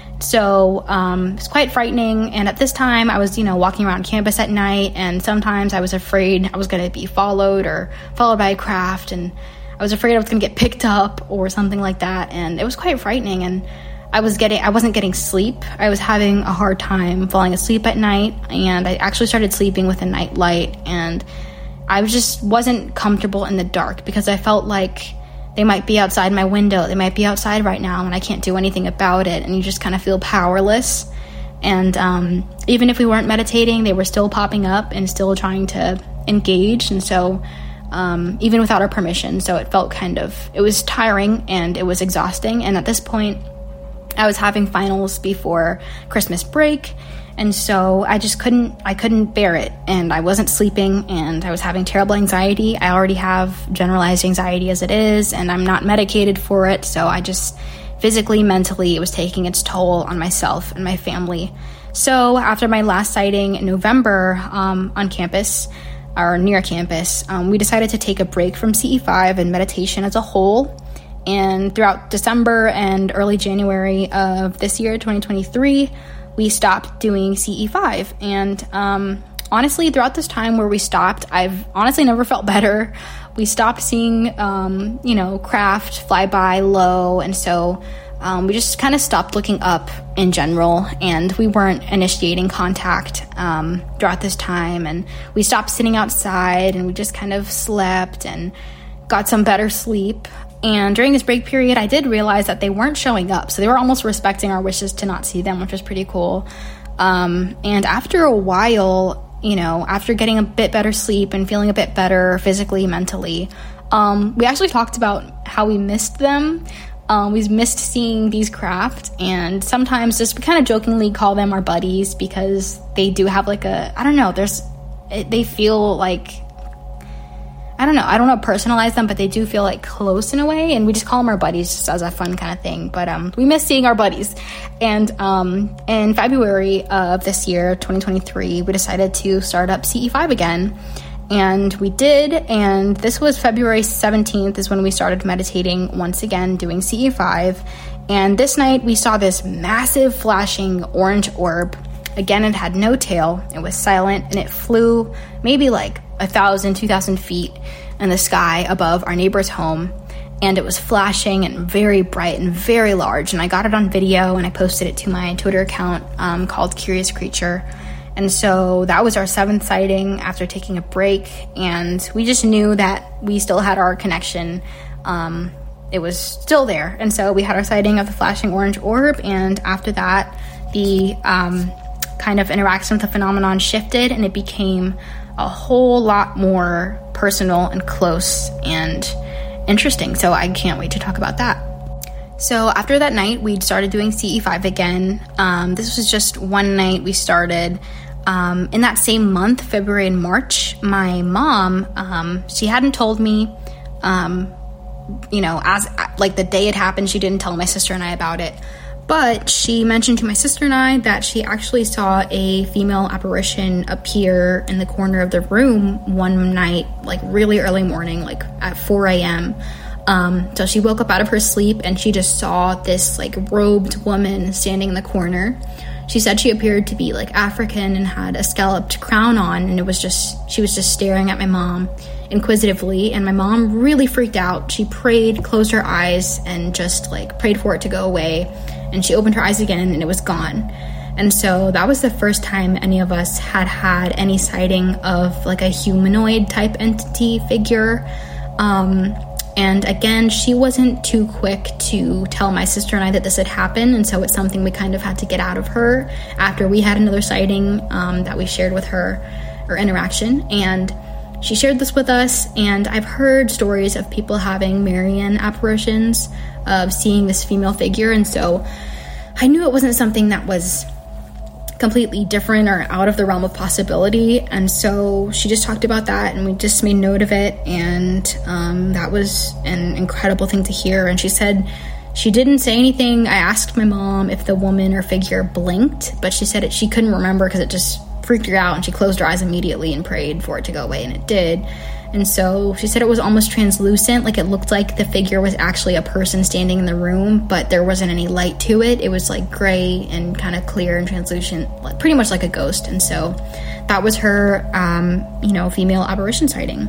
E: So um, it's quite frightening, and at this time I was, you know, walking around campus at night, and sometimes I was afraid I was going to be followed or followed by a craft, and I was afraid I was going to get picked up or something like that, and it was quite frightening, and I was getting, I wasn't getting sleep. I was having a hard time falling asleep at night, and I actually started sleeping with a night light, and I just wasn't comfortable in the dark because I felt like they might be outside my window. They might be outside right now, and I can't do anything about it. And you just kind of feel powerless. And um, even if we weren't meditating, they were still popping up and still trying to engage. And so um, even without our permission. So it felt kind of, it was tiring and it was exhausting. And at this point, I was having finals before Christmas break. And so I just couldn't, I couldn't bear it, and I wasn't sleeping, and I was having terrible anxiety. I already have generalized anxiety as it is, and I'm not medicated for it, so I just physically, mentally, it was taking its toll on myself and my family. So after my last sighting in November um, on campus, or near campus, um, we decided to take a break from C E five and meditation as a whole. And throughout December and early January of this year, twenty twenty-three, we stopped doing C E five. And um, honestly, throughout this time where we stopped, I've honestly never felt better. We stopped seeing, um, you know, craft fly by low. And so um, we just kind of stopped looking up in general. And we weren't initiating contact um, throughout this time. And we stopped sitting outside, and we just kind of slept and got some better sleep. And during this break period, I did realize that they weren't showing up. So they were almost respecting our wishes to not see them, which was pretty cool. Um, and after a while, you know, after getting a bit better sleep and feeling a bit better physically, mentally, um, we actually talked about how we missed them. Um, we missed seeing these craft, and sometimes just we kind of jokingly call them our buddies because they do have like a, I don't know, there's, they feel like, I don't know, I don't know, personalize them, but they do feel like close in a way, and we just call them our buddies just as a fun kind of thing. But um, we miss seeing our buddies. And um, in February of this year, twenty twenty-three, we decided to start up C E five again. And we did, and this was February seventeenth is when we started meditating once again, doing C E five. And this night we saw this massive flashing orange orb. Again, it had no tail, it was silent, and it flew maybe like a thousand, two thousand feet in the sky above our neighbor's home, and it was flashing and very bright and very large. And I got it on video, and I posted it to my Twitter account um, called Curious Creature. And so that was our seventh sighting after taking a break, and we just knew that we still had our connection. Um, it was still there, and so we had our sighting of the flashing orange orb, and after that, the um, kind of interaction with the phenomenon shifted, and it became a whole lot more personal and close and interesting. So I can't wait to talk about that. So after that night, we started doing C E five again. Um, this was just one night we started. Um, in that same month, February and March, my mom, um, she hadn't told me, um, you know, as like the day it happened, she didn't tell my sister and I about it. But she mentioned to my sister and I that she actually saw a female apparition appear in the corner of the room one night, like really early morning, like at four a.m. Um, so she woke up out of her sleep and she just saw this like robed woman standing in the corner. She said she appeared to be like African and had a scalloped crown on, and it was just, she was just staring at my mom inquisitively, and my mom really freaked out. She prayed, closed her eyes, and just like prayed for it to go away. And she opened her eyes again and it was gone. And so that was the first time any of us had had any sighting of like a humanoid type entity figure. Um, and again, she wasn't too quick to tell my sister and I that this had happened. And so it's something we kind of had to get out of her after we had another sighting um, that we shared with her, or interaction. And she shared this with us, and I've heard stories of people having Marian apparitions, of seeing this female figure, and so I knew it wasn't something that was completely different or out of the realm of possibility. And so she just talked about that, and we just made note of it, and um, that was an incredible thing to hear. And she said she didn't say anything. I asked my mom if the woman or figure blinked, but she said it, she couldn't remember because it just freaked her out, and she closed her eyes immediately and prayed for it to go away, and it did. And so she said it was almost translucent, like it looked like the figure was actually a person standing in the room, but there wasn't any light to it. It was like gray and kind of clear and translucent, like pretty much like a ghost. And so that was her, um, you know, female apparition sighting.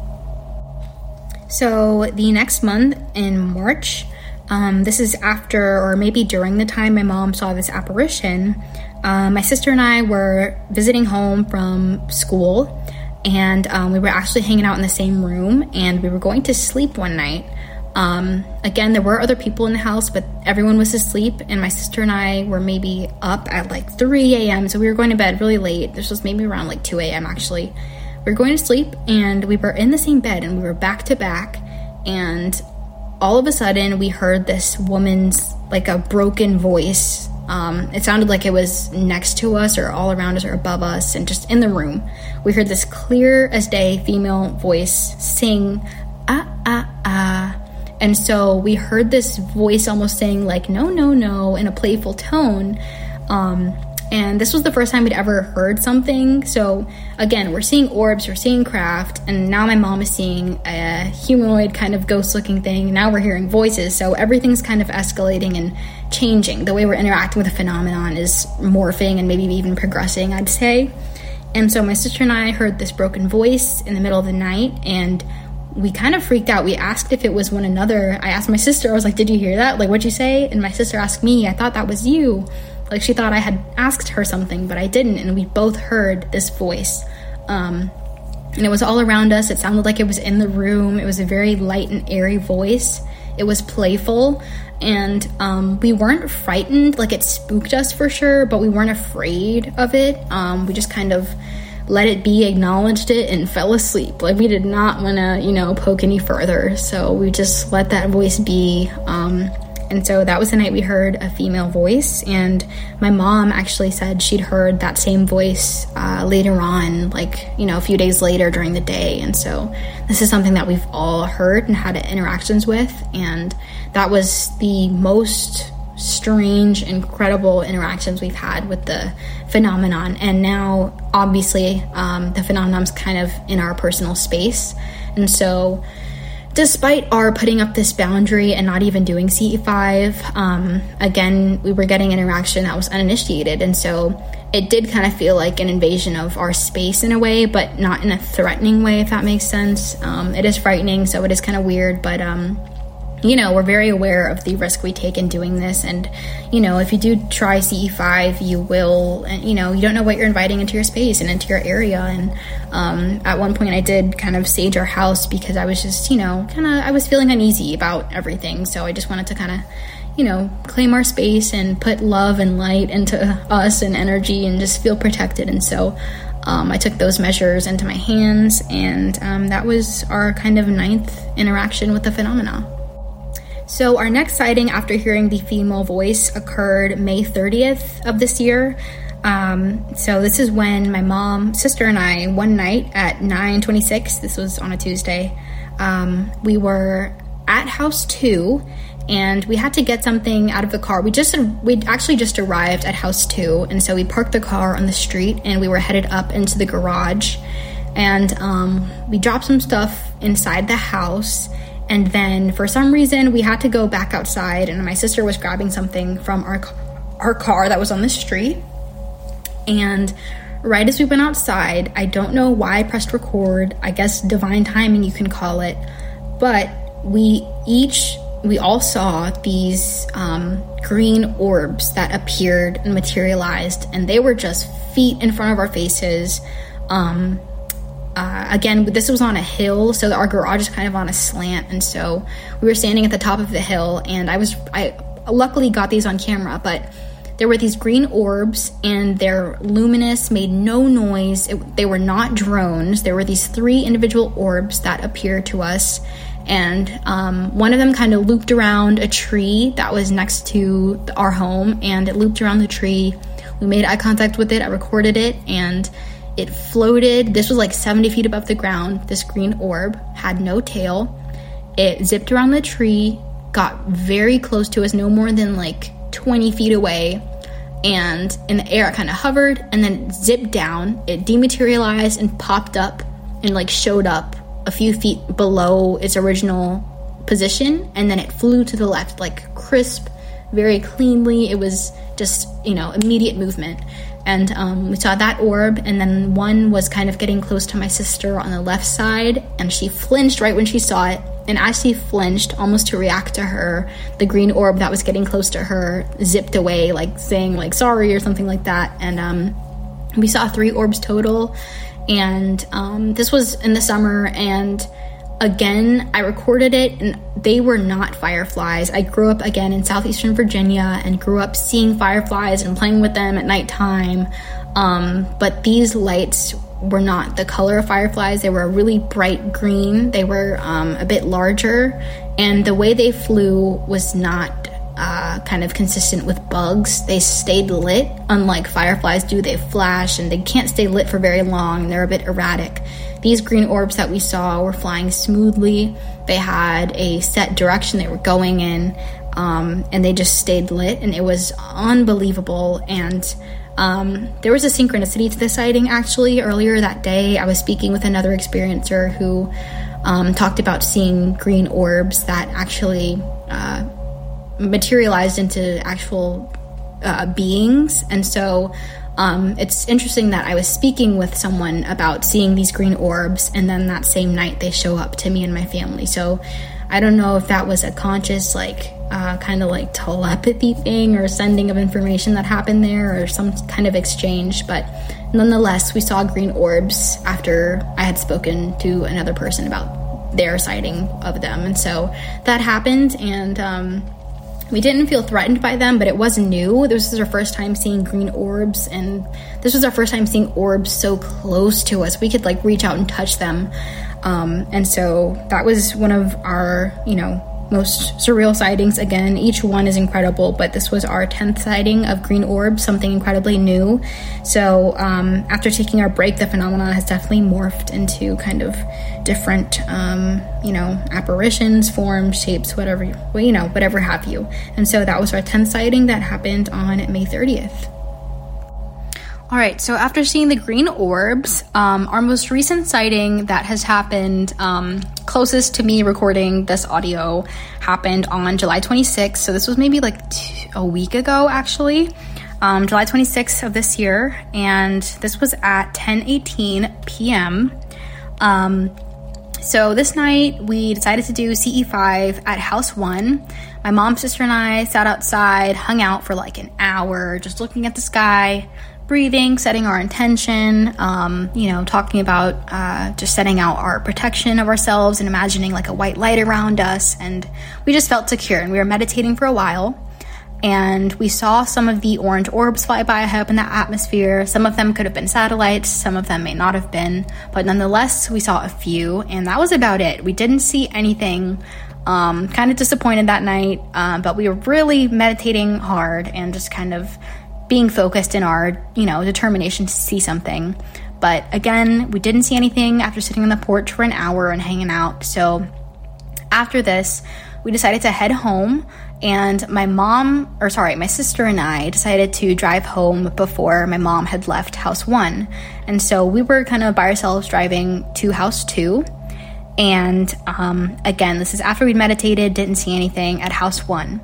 E: So the next month in March, um, this is after or maybe during the time my mom saw this apparition, uh, my sister and I were visiting home from school. And um, we were actually hanging out in the same room, and we were going to sleep one night. Um, again, there were other people in the house, but everyone was asleep, and my sister and I were maybe up at like three a.m., so we were going to bed really late. This was maybe around like two a.m. actually. We were going to sleep, and we were in the same bed, and we were back to back, and all of a sudden, we heard this woman's, like a broken voice. Um, it sounded like it was next to us or all around us or above us and just in the room. We heard this clear as day female voice sing, ah, ah, ah. And so we heard this voice almost saying like, no, no, no, in a playful tone. Um, and this was the first time we'd ever heard something. So again, we're seeing orbs, we're seeing craft, and now my mom is seeing a humanoid kind of ghost looking thing. Now we're hearing voices. So everything's kind of escalating and changing. The way we're interacting with the phenomenon is morphing and maybe even progressing, I'd say. And so my sister and I heard this broken voice in the middle of the night, and we kind of freaked out. We asked if it was one another. I asked my sister, I was like, did you hear that? Like, what'd you say? And my sister asked me, I thought that was you. Like, she thought I had asked her something, but I didn't. And we both heard this voice. Um, and it was all around us. It sounded like it was in the room. It was a very light and airy voice. It was playful. And um, we weren't frightened. Like, it spooked us for sure, but we weren't afraid of it. Um, we just kind of let it be, acknowledged it, and fell asleep. Like, we did not want to, you know, poke any further. So we just let that voice be. Um, and so that was the night we heard a female voice. And my mom actually said she'd heard that same voice uh, later on, like, you know, a few days later during the day. And so this is something that we've all heard and had interactions with. And that was the most strange, incredible interactions we've had with the phenomenon. And now, obviously, um, the phenomenon's kind of in our personal space. And so despite our putting up this boundary and not even doing C E five, um, again, we were getting interaction that was uninitiated. And so it did kind of feel like an invasion of our space in a way, but not in a threatening way, if that makes sense. Um, it is frightening, so it is kind of weird, but um, you know, we're very aware of the risk we take in doing this. And, you know, if you do try C E five, you will, you know, you don't know what you're inviting into your space and into your area. And um, at one point I did kind of sage our house because I was just, you know, kind of, I was feeling uneasy about everything. So I just wanted to kind of, you know, claim our space and put love and light into us and energy and just feel protected. And so um, I took those measures into my hands, and um, that was our kind of ninth interaction with the phenomena. So our next sighting after hearing the female voice occurred May thirtieth of this year. Um, so this is when my mom, sister, and I, one night at nine twenty-six, this was on a Tuesday, um, we were at house two, and we had to get something out of the car. We just we actually just arrived at house two, and so we parked the car on the street and we were headed up into the garage, and um, we dropped some stuff inside the house. And then for some reason we had to go back outside, and my sister was grabbing something from our our car that was on the street. And right as we went outside, I don't know why I pressed record, I guess divine timing you can call it, but we each, we all saw these um, green orbs that appeared and materialized, and they were just feet in front of our faces. Um, Uh, again, this was on a hill, so our garage is kind of on a slant, and so we were standing at the top of the hill, and I was, I luckily got these on camera, but there were these green orbs, and they're luminous, made no noise. It, they were not drones. There were these three individual orbs that appeared to us, and um, one of them kind of looped around a tree that was next to our home, and it looped around the tree. We made eye contact with it. I recorded it, and it floated. This was like seventy feet above the ground. This green orb had no tail. It zipped around the tree, got very close to us, no more than like twenty feet away. And in the air, it kind of hovered and then zipped down. It dematerialized and popped up and like showed up a few feet below its original position. And then it flew to the left, like crisp, very cleanly. It was just, you know, immediate movement. And um, we saw that orb, and then one was kind of getting close to my sister on the left side, and she flinched right when she saw it. And as she flinched, almost to react to her, the green orb that was getting close to her zipped away, like saying like sorry or something like that. And um, we saw three orbs total, and um, this was in the summer. And again, I recorded it, and they were not fireflies. I grew up again in southeastern Virginia and grew up seeing fireflies and playing with them at nighttime. Um, but these lights were not the color of fireflies. They were a really bright green. They were um, a bit larger, and the way they flew was not uh, kind of consistent with bugs. They stayed lit, unlike fireflies do. They flash, and they can't stay lit for very long. They're a bit erratic. These green orbs that we saw were flying smoothly. They had a set direction they were going in, um, and they just stayed lit, and it was unbelievable. And um, there was a synchronicity to the sighting, actually. Earlier that day, I was speaking with another experiencer who um, talked about seeing green orbs that actually uh, materialized into actual uh, beings. And so Um, it's interesting that I was speaking with someone about seeing these green orbs, and then that same night they show up to me and my family. So I don't know if that was a conscious, like, uh, kind of like telepathy thing or sending of information that happened there, or some kind of exchange. But nonetheless, we saw green orbs after I had spoken to another person about their sighting of them. And so that happened, and um, we didn't feel threatened by them, but it was new. This was our first time seeing green orbs, and this was our first time seeing orbs so close to us. We could like reach out and touch them. Um, and so that was one of our, you know, most surreal sightings. Again, each one is incredible, but this was our tenth sighting of green orbs, something incredibly new. So um, after taking our break, the phenomenon has definitely morphed into kind of different, um, you know, apparitions, forms, shapes, whatever, well, you know, whatever have you. And so that was our tenth sighting that happened on May thirtieth. All right, so after seeing the green orbs, um, our most recent sighting that has happened, um, closest to me recording this audio, happened on July twenty-sixth. So this was maybe like two, a week ago, actually, um, July twenty-sixth of this year. And this was at ten eighteen p.m. Um, so this night we decided to do C E five at House One. My mom, sister, and I sat outside, hung out for like an hour, just looking at the sky, breathing, setting our intention, um, you know, talking about uh, just setting out our protection of ourselves and imagining like a white light around us. And we just felt secure, and we were meditating for a while. And we saw some of the orange orbs fly by high up in the atmosphere. Some of them could have been satellites, some of them may not have been, but nonetheless, we saw a few, and that was about it. We didn't see anything. Um, kind of disappointed that night, uh, but we were really meditating hard and just kind of being focused in our, you know, determination to see something. But again, we didn't see anything after sitting on the porch for an hour and hanging out. So after this, we decided to head home, and my mom, or sorry, my sister and I decided to drive home before my mom had left house one. And so we were kind of by ourselves driving to house two. And um, again, this is after we'd meditated, didn't see anything at house one.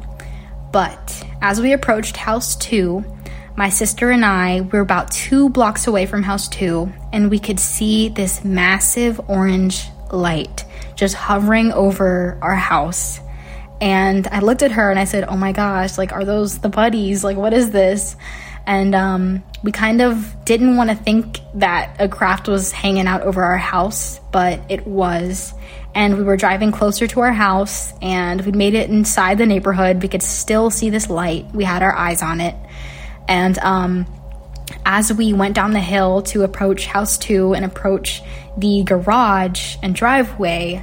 E: But as we approached house two, my sister and I were about two blocks away from house two, and we could see this massive orange light just hovering over our house. And I looked at her and I said, oh my gosh, like, are those the buddies? Like, what is this? And um, we kind of didn't want to think that a craft was hanging out over our house, but it was. And we were driving closer to our house, and we made it inside the neighborhood. We could still see this light. We had our eyes on it. And um, as we went down the hill to approach house two and approach the garage and driveway,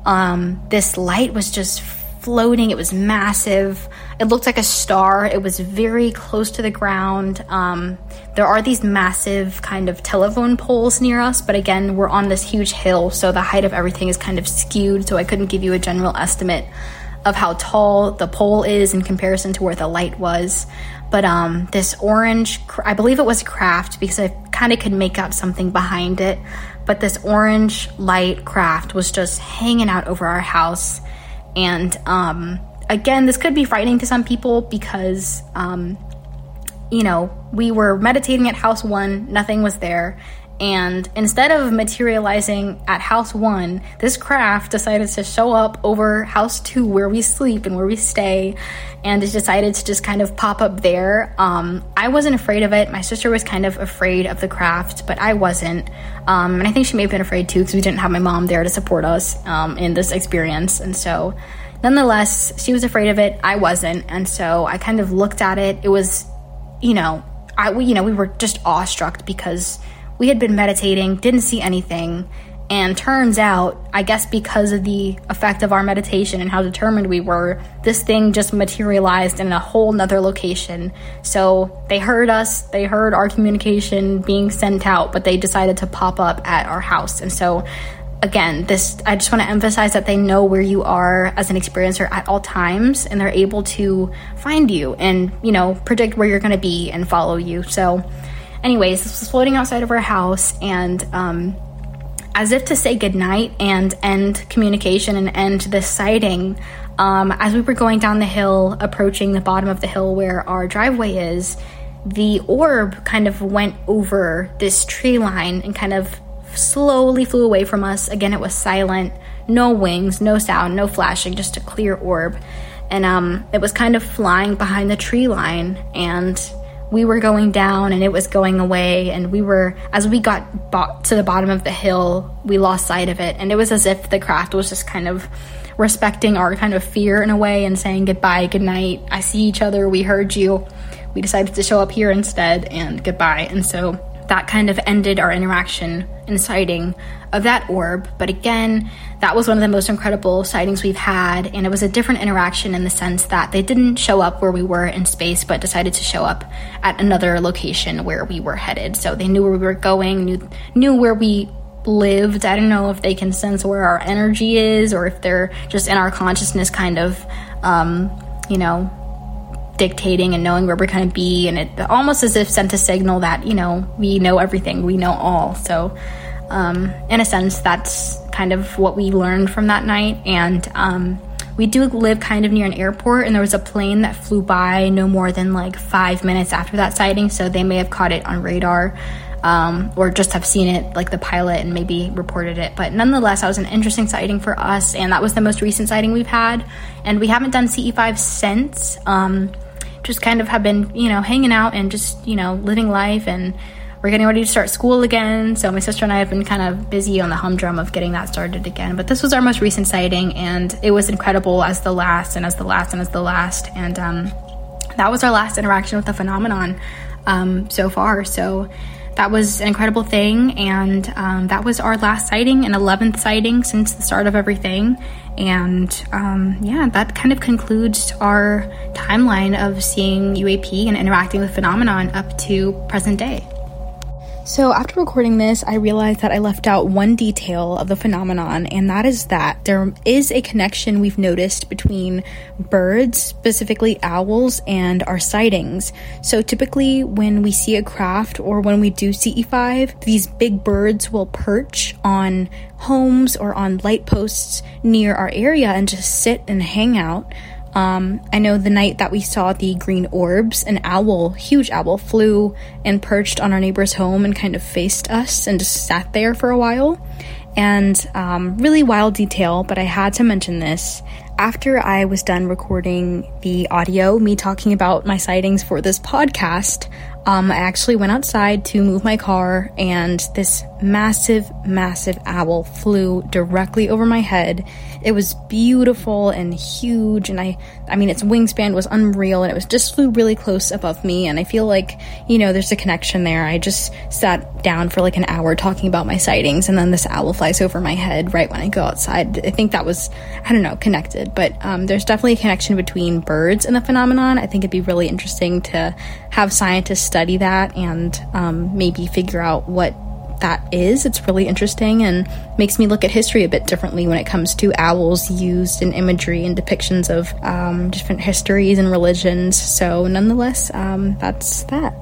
E: um, this light was just floating. It was massive. It looked like a star. It was very close to the ground. Um, there are these massive kind of telephone poles near us, but again, we're on this huge hill, so the height of everything is kind of skewed, so I couldn't give you a general estimate of how tall the pole is in comparison to where the light was. But um, this orange, I believe it was craft, because I kind of could make out something behind it, but this orange light craft was just hanging out over our house. And um, again, this could be frightening to some people because, um, you know, we were meditating at house one, nothing was there. And instead of materializing at house one, this craft decided to show up over house two where we sleep and where we stay. And it decided to just kind of pop up there. Um, I wasn't afraid of it. My sister was kind of afraid of the craft, but I wasn't. Um, and I think she may have been afraid too, because we didn't have my mom there to support us um, in this experience. And so nonetheless, she was afraid of it. I wasn't. And so I kind of looked at it. It was, you know, I, we, you know, we were just awestruck because we had been meditating, didn't see anything, and turns out, I guess because of the effect of our meditation and how determined we were, this thing just materialized in a whole nother location. So they heard us, they heard our communication being sent out, but they decided to pop up at our house. And so again, this, I just want to emphasize that they know where you are as an experiencer at all times, and they're able to find you and, you know, predict where you're going to be and follow you. So anyways, this was floating outside of our house, and um, as if to say goodnight and end communication and end this sighting, um, as we were going down the hill, approaching the bottom of the hill where our driveway is, the orb kind of went over this tree line and kind of slowly flew away from us. Again, it was silent, no wings, no sound, no flashing, just a clear orb. And um, it was kind of flying behind the tree line, and we were going down and it was going away, and we were, as we got bo- to the bottom of the hill, we lost sight of it. And it was as if the craft was just kind of respecting our kind of fear in a way and saying goodbye, good night, I see each other, we heard you, we decided to show up here instead, and goodbye. And so that kind of ended our interaction and sighting of that orb. But again, that was one of the most incredible sightings we've had, and it was a different interaction in the sense that they didn't show up where we were in space, but decided to show up at another location where we were headed. So they knew where we were going, knew knew where we lived. I don't know if they can sense where our energy is, or if they're just in our consciousness kind of, um, you know, dictating and knowing where we're going to be, and it almost as if sent a signal that, you know, we know everything, we know all. So um, in a sense, that's kind of what we learned from that night. And um, we do live kind of near an airport, and there was a plane that flew by no more than like five minutes after that sighting, so they may have caught it on radar, um, or just have seen it, like the pilot, and maybe reported it. But nonetheless, that was an interesting sighting for us, and that was the most recent sighting we've had. And we haven't done C E five since. Um, just kind of have been, you know, hanging out and just, you know, living life, and we're getting ready to start school again. So my sister and I have been kind of busy on the humdrum of getting that started again. But this was our most recent sighting, and it was incredible as the last and as the last and as the last. And um, that was our last interaction with the phenomenon um, so far. So that was an incredible thing, and um, that was our last sighting and eleventh sighting since the start of everything. And um, yeah, that kind of concludes our timeline of seeing U A P and interacting with phenomenon up to present day. So after recording this, I realized that I left out one detail of the phenomenon, and that is that there is a connection we've noticed between birds, specifically owls, and our sightings. So typically when we see a craft or when we do C E five, these big birds will perch on homes or on light posts near our area and just sit and hang out. Um, I know the night that we saw the green orbs, an owl, huge owl, flew and perched on our neighbor's home and kind of faced us and just sat there for a while. And um, really wild detail, but I had to mention this. After I was done recording the audio, me talking about my sightings for this podcast, um, I actually went outside to move my car, and this massive, massive owl flew directly over my head. It was beautiful and huge, and I, I mean, its wingspan was unreal, and it was just flew really close above me, and I feel like, you know, there's a connection there. I just sat down for like an hour talking about my sightings, and then this owl flies over my head right when I go outside. I think that was, I don't know, connected, but um, there's definitely a connection between birds and the phenomenon. I think it'd be really interesting to have scientists study that and um, maybe figure out what that is. It's really interesting and makes me look at history a bit differently when it comes to owls used in imagery and depictions of um, different histories and religions. So nonetheless, um, that's that.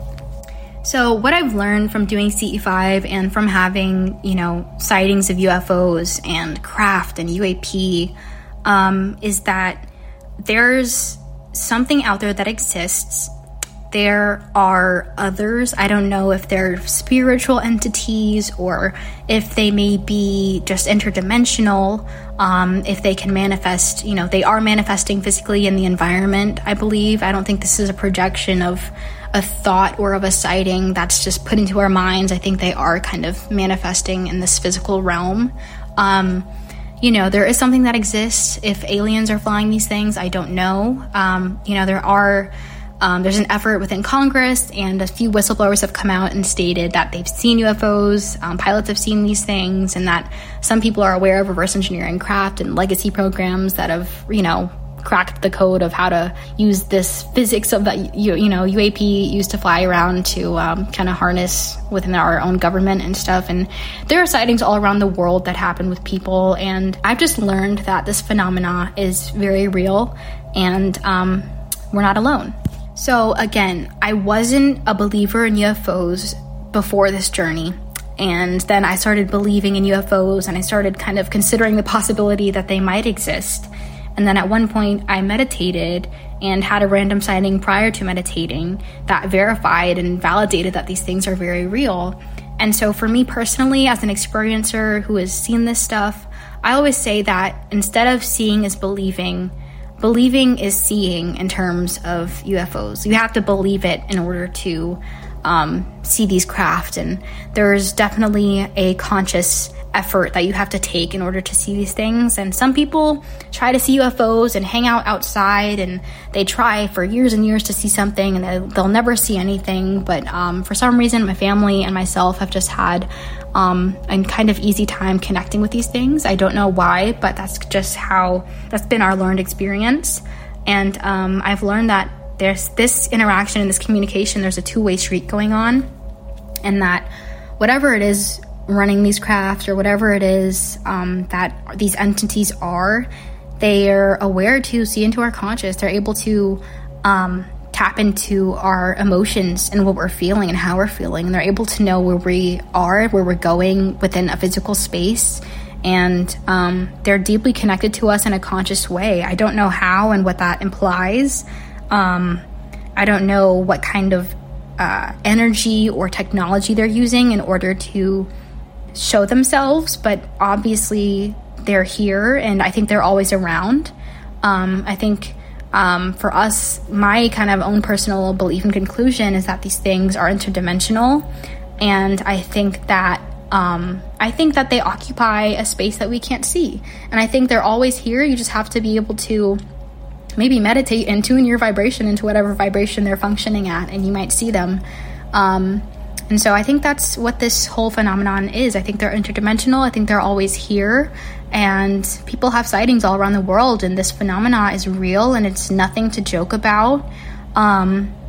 E: So what I've learned from doing C E five and from having, you know, sightings of U F Os and craft and U A P um, is that there's something out there that exists. There are others. I don't know if they're spiritual entities or if they may be just interdimensional, um, if they can manifest, you know, they are manifesting physically in the environment, I believe. I don't think this is a projection of a thought or of a sighting that's just put into our minds. I think they are kind of manifesting in this physical realm. Um, you know, there is something that exists. If aliens are flying these things, I don't know. Um, you know, there are... Um, there's an effort within Congress, and a few whistleblowers have come out and stated that they've seen U F Os, um, pilots have seen these things, and that some people are aware of reverse engineering craft and legacy programs that have, you know, cracked the code of how to use this physics of that, you, you know, U A P used to fly around to um, kind of harness within our own government and stuff. And there are sightings all around the world that happen with people, and I've just learned that this phenomena is very real, and um, we're not alone. So again, I wasn't a believer in U F Os before this journey, and then I started believing in U F Os, and I started kind of considering the possibility that they might exist. And then at one point I meditated and had a random sighting prior to meditating that verified and validated that these things are very real. And so for me personally, as an experiencer who has seen this stuff, I always say that instead of seeing is believing, believing is seeing in terms of U F Os. You have to believe it in order to um, see these craft, and there's definitely a conscious effort that you have to take in order to see these things. And some people try to see U F Os and hang out outside, and they try for years and years to see something, and they'll never see anything. But um, for some reason, my family and myself have just had um, a kind of easy time connecting with these things. I don't know why, but that's just how, that's been our learned experience. And um, I've learned that there's this interaction and this communication, there's a two-way street going on, and that whatever it is running these crafts or whatever it is um, that these entities are, they're aware to see into our conscious. They're able to um, tap into our emotions and what we're feeling and how we're feeling. And they're able to know where we are, where we're going within a physical space. And um, they're deeply connected to us in a conscious way. I don't know how and what that implies. Um, I don't know what kind of uh, energy or technology they're using in order to show themselves, but obviously they're here, and I think they're always around. Um, I think um, for us, my kind of own personal belief and conclusion is that these things are interdimensional, and I think that um, I think that they occupy a space that we can't see, and I think they're always here. You just have to be able to maybe meditate and tune your vibration into whatever vibration they're functioning at, and you might see them. Um, And so I think that's what this whole phenomenon is. I think they're interdimensional. I think they're always here. And people have sightings all around the world. And this phenomena is real, and it's nothing to joke about. Um,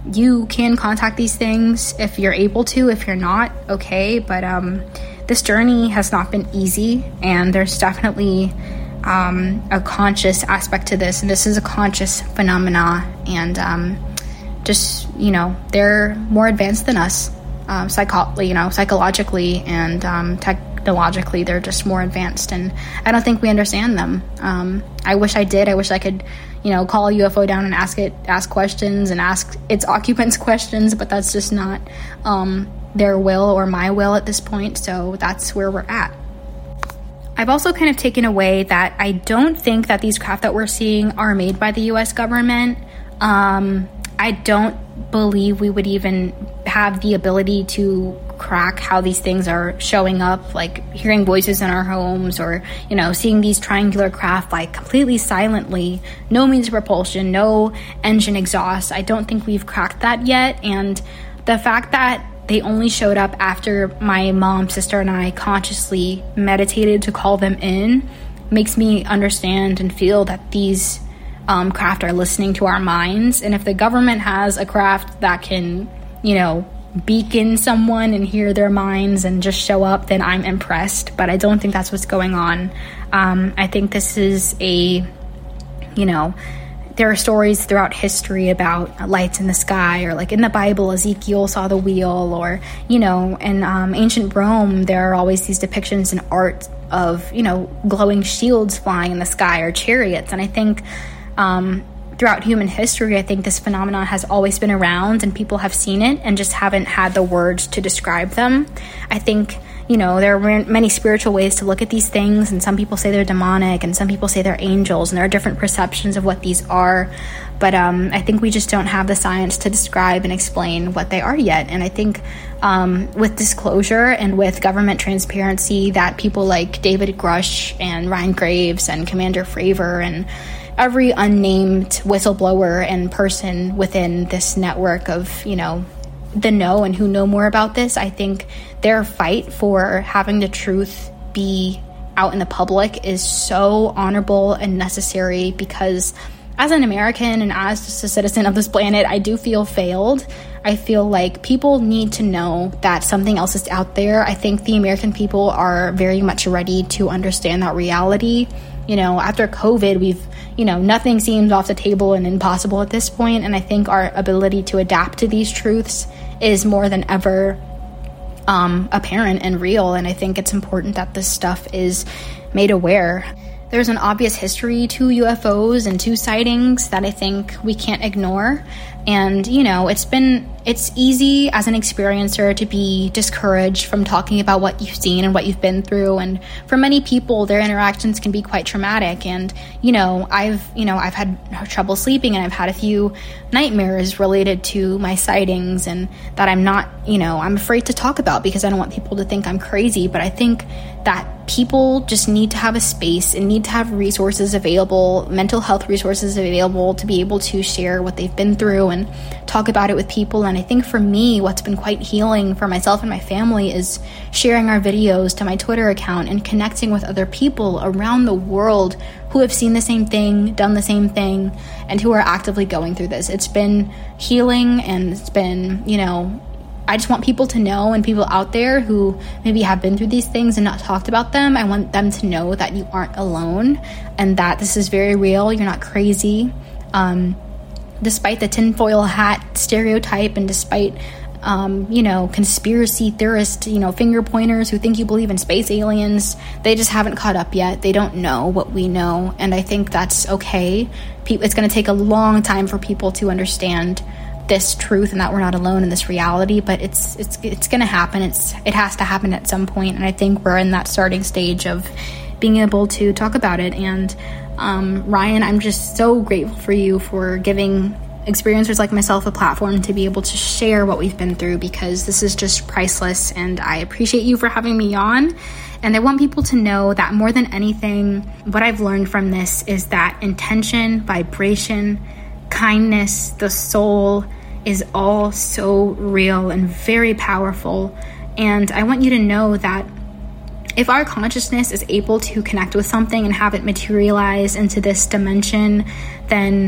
E: you can contact these things if you're able to. If you're not, okay. But um, this journey has not been easy, and there's definitely um, a conscious aspect to this. And this is a conscious phenomena, and um, just, you know, they're more advanced than us, um, psycho- you know, psychologically and um, technologically. They're just more advanced, and I don't think we understand them. Um, I wish I did. I wish I could, you know, call a U F O down and ask it, ask questions and ask its occupants questions, but that's just not um, their will or my will at this point. So that's where we're at. I've also kind of taken away that I don't think that these craft that we're seeing are made by the U S government. Um, I don't believe we would even have the ability to crack how these things are showing up, like hearing voices in our homes, or, you know, seeing these triangular craft like completely silently, no means of propulsion, no engine exhaust. I don't think we've cracked that yet. And the fact that they only showed up after my mom, sister, and I consciously meditated to call them in makes me understand and feel that these um, craft are listening to our minds. And if the government has a craft that can, you know, beacon someone and hear their minds and just show up, then I'm impressed. But I don't think that's what's going on. Um, I think this is a, you know, there are stories throughout history about lights in the sky, or like in the Bible, Ezekiel saw the wheel, or, you know, in um, ancient Rome, there are always these depictions in art of, you know, glowing shields flying in the sky, or chariots. And I think um, throughout human history, I think this phenomenon has always been around, and people have seen it and just haven't had the words to describe them. I think, you know, there are many spiritual ways to look at these things, and some people say they're demonic, and some people say they're angels, and there are different perceptions of what these are. But um, I think we just don't have the science to describe and explain what they are yet. And I think um, with disclosure and with government transparency, that people like David Grush and Ryan Graves and Commander Fravor and every unnamed whistleblower and person within this network of, you know, the know and who know more about this, I think their fight for having the truth be out in the public is so honorable and necessary, because as an American and as just a citizen of this planet, I do feel failed. I feel like people need to know that something else is out there. I think the American people are very much ready to understand that reality. You know, after COVID, we've, you know, nothing seems off the table and impossible at this point. And I think our ability to adapt to these truths is more than ever um, apparent and real. And I think it's important that this stuff is made aware. There's an obvious history to U F Os and to sightings that I think we can't ignore. And, you know, it's been, it's easy as an experiencer to be discouraged from talking about what you've seen and what you've been through. And for many people, their interactions can be quite traumatic. And, you know, I've, you know, I've had trouble sleeping, and I've had a few nightmares related to my sightings, and that I'm not, you know, I'm afraid to talk about because I don't want people to think I'm crazy. But I think that people just need to have a space and need to have resources available, mental health resources available, to be able to share what they've been through and talk about it with people. And I think for me, what's been quite healing for myself and my family is sharing our videos to my Twitter account and connecting with other people around the world who have seen the same thing, done the same thing, and who are actively going through this. It's been healing, and it's been, you know, I just want people to know, and people out there who maybe have been through these things and not talked about them, I want them to know that you aren't alone and that this is very real. You're not crazy. Um, despite the tinfoil hat stereotype, and despite, um, you know, conspiracy theorists, you know, finger pointers who think you believe in space aliens, they just haven't caught up yet. They don't know what we know. And I think that's okay. It's going to take a long time for people to understand this truth, and that we're not alone in this reality, but it's it's it's going to happen. It's it has to happen at some point, and I think we're in that starting stage of being able to talk about it. And um, Ryan, I'm just so grateful for you for giving experiencers like myself a platform to be able to share what we've been through, because this is just priceless, and I appreciate you for having me on. And I want people to know that more than anything, what I've learned from this is that intention, vibration, kindness, the soul is all so real and very powerful. And I want you to know that if our consciousness is able to connect with something and have it materialize into this dimension, then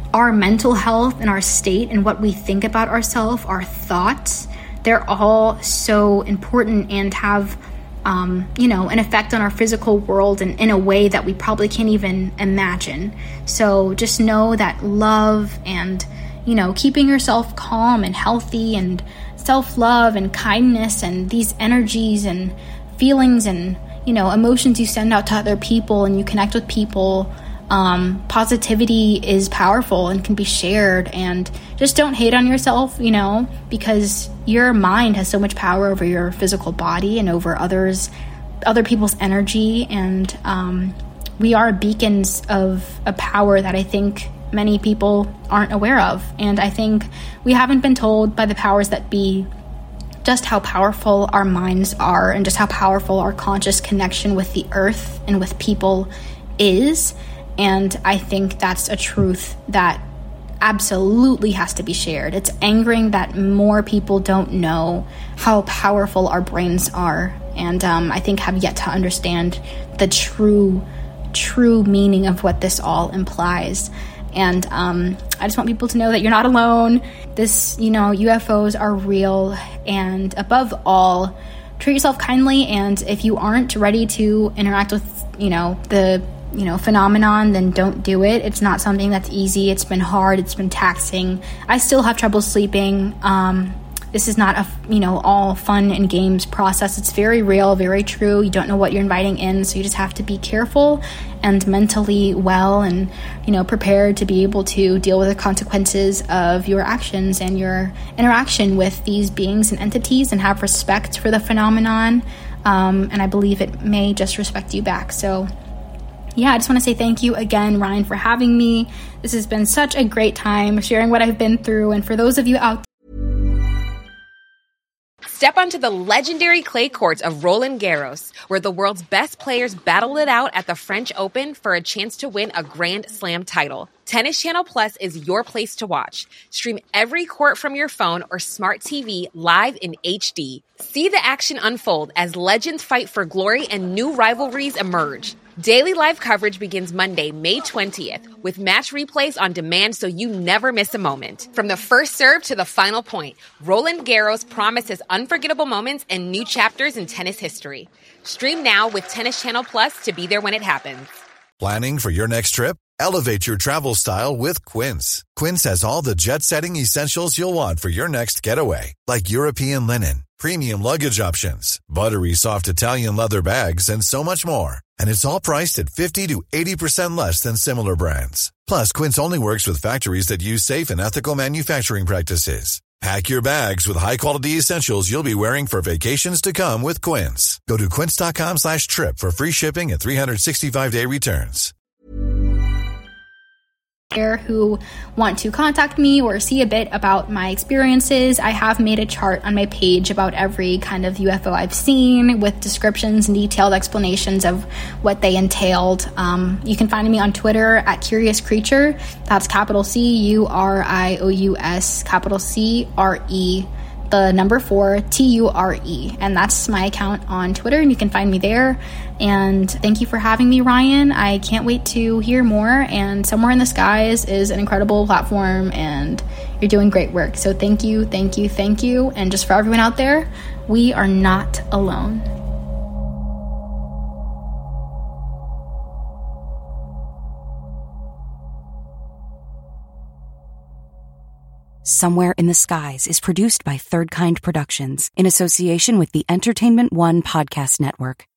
E: our mental health and our state and what we think about ourselves, our thoughts, they're all so important and have, um, you know, an effect on our physical world in, in a way that we probably can't even imagine. So just know that love and, you know, keeping yourself calm and healthy and self-love and kindness and these energies and feelings and, you know, emotions you send out to other people and you connect with people. Um, positivity is powerful and can be shared, and just don't hate on yourself, you know, because your mind has so much power over your physical body and over others, other people's energy. And um, we are beacons of a power that I think many people aren't aware of. And I think we haven't been told by the powers that be just how powerful our minds are and just how powerful our conscious connection with the earth and with people is. And I think that's a truth that absolutely has to be shared. It's angering that more people don't know how powerful our brains are, and um, I think have yet to understand the true, true meaning of what this all implies. And um, I just want people to know that you're not alone. This, you know, U F Os are real, and above all, treat yourself kindly. And if you aren't ready to interact with, you know, the you know, phenomenon, then don't do it. It's not something that's easy. It's been hard. It's been taxing. I still have trouble sleeping. Um, this is not a, you know, all fun and games process. It's very real, very true. You don't know what you're inviting in, so you just have to be careful and mentally well and, you know, prepared to be able to deal with the consequences of your actions and your interaction with these beings and entities, and have respect for the phenomenon. Um, and I believe it may just respect you back. So yeah, I just want to say thank you again, Ryan, for having me. This has been such a great time sharing what I've been through. And for those of you out there,
J: step onto the legendary clay courts of Roland Garros, where the world's best players battle it out at the French Open for a chance to win a Grand Slam title. Tennis Channel Plus is your place to watch. Stream every court from your phone or smart T V live in H D. See the action unfold as legends fight for glory and new rivalries emerge. Daily live coverage begins Monday, May twentieth, with match replays on demand so you never miss a moment. From the first serve to the final point, Roland Garros promises unforgettable moments and new chapters in tennis history. Stream now with Tennis Channel Plus to be there when it happens.
K: Planning for your next trip? Elevate your travel style with Quince. Quince has all the jet-setting essentials you'll want for your next getaway, like European linen, premium luggage options, buttery soft Italian leather bags, and so much more. And it's all priced at fifty to eighty percent less than similar brands. Plus, Quince only works with factories that use safe and ethical manufacturing practices. Pack your bags with high-quality essentials you'll be wearing for vacations to come with Quince. Go to quince.com slash trip for free shipping and three sixty-five day returns.
E: Who want to contact me or see a bit about my experiences, I have made a chart on my page about every kind of U F O I've seen with descriptions and detailed explanations of what they entailed. Um, you can find me on Twitter at Curious Creature. That's capital C U R I O U S, capital C R E, the number four, T U R E. And that's my account on Twitter, and you can find me there. And thank you for having me, Ryan. I can't wait to hear more. And Somewhere in the Skies is an incredible platform, and you're doing great work. So thank you, thank you, thank you. And just for everyone out there, we are not alone.
G: Somewhere in the Skies is produced by Third Kind Productions in association with the Entertainment One Podcast Network.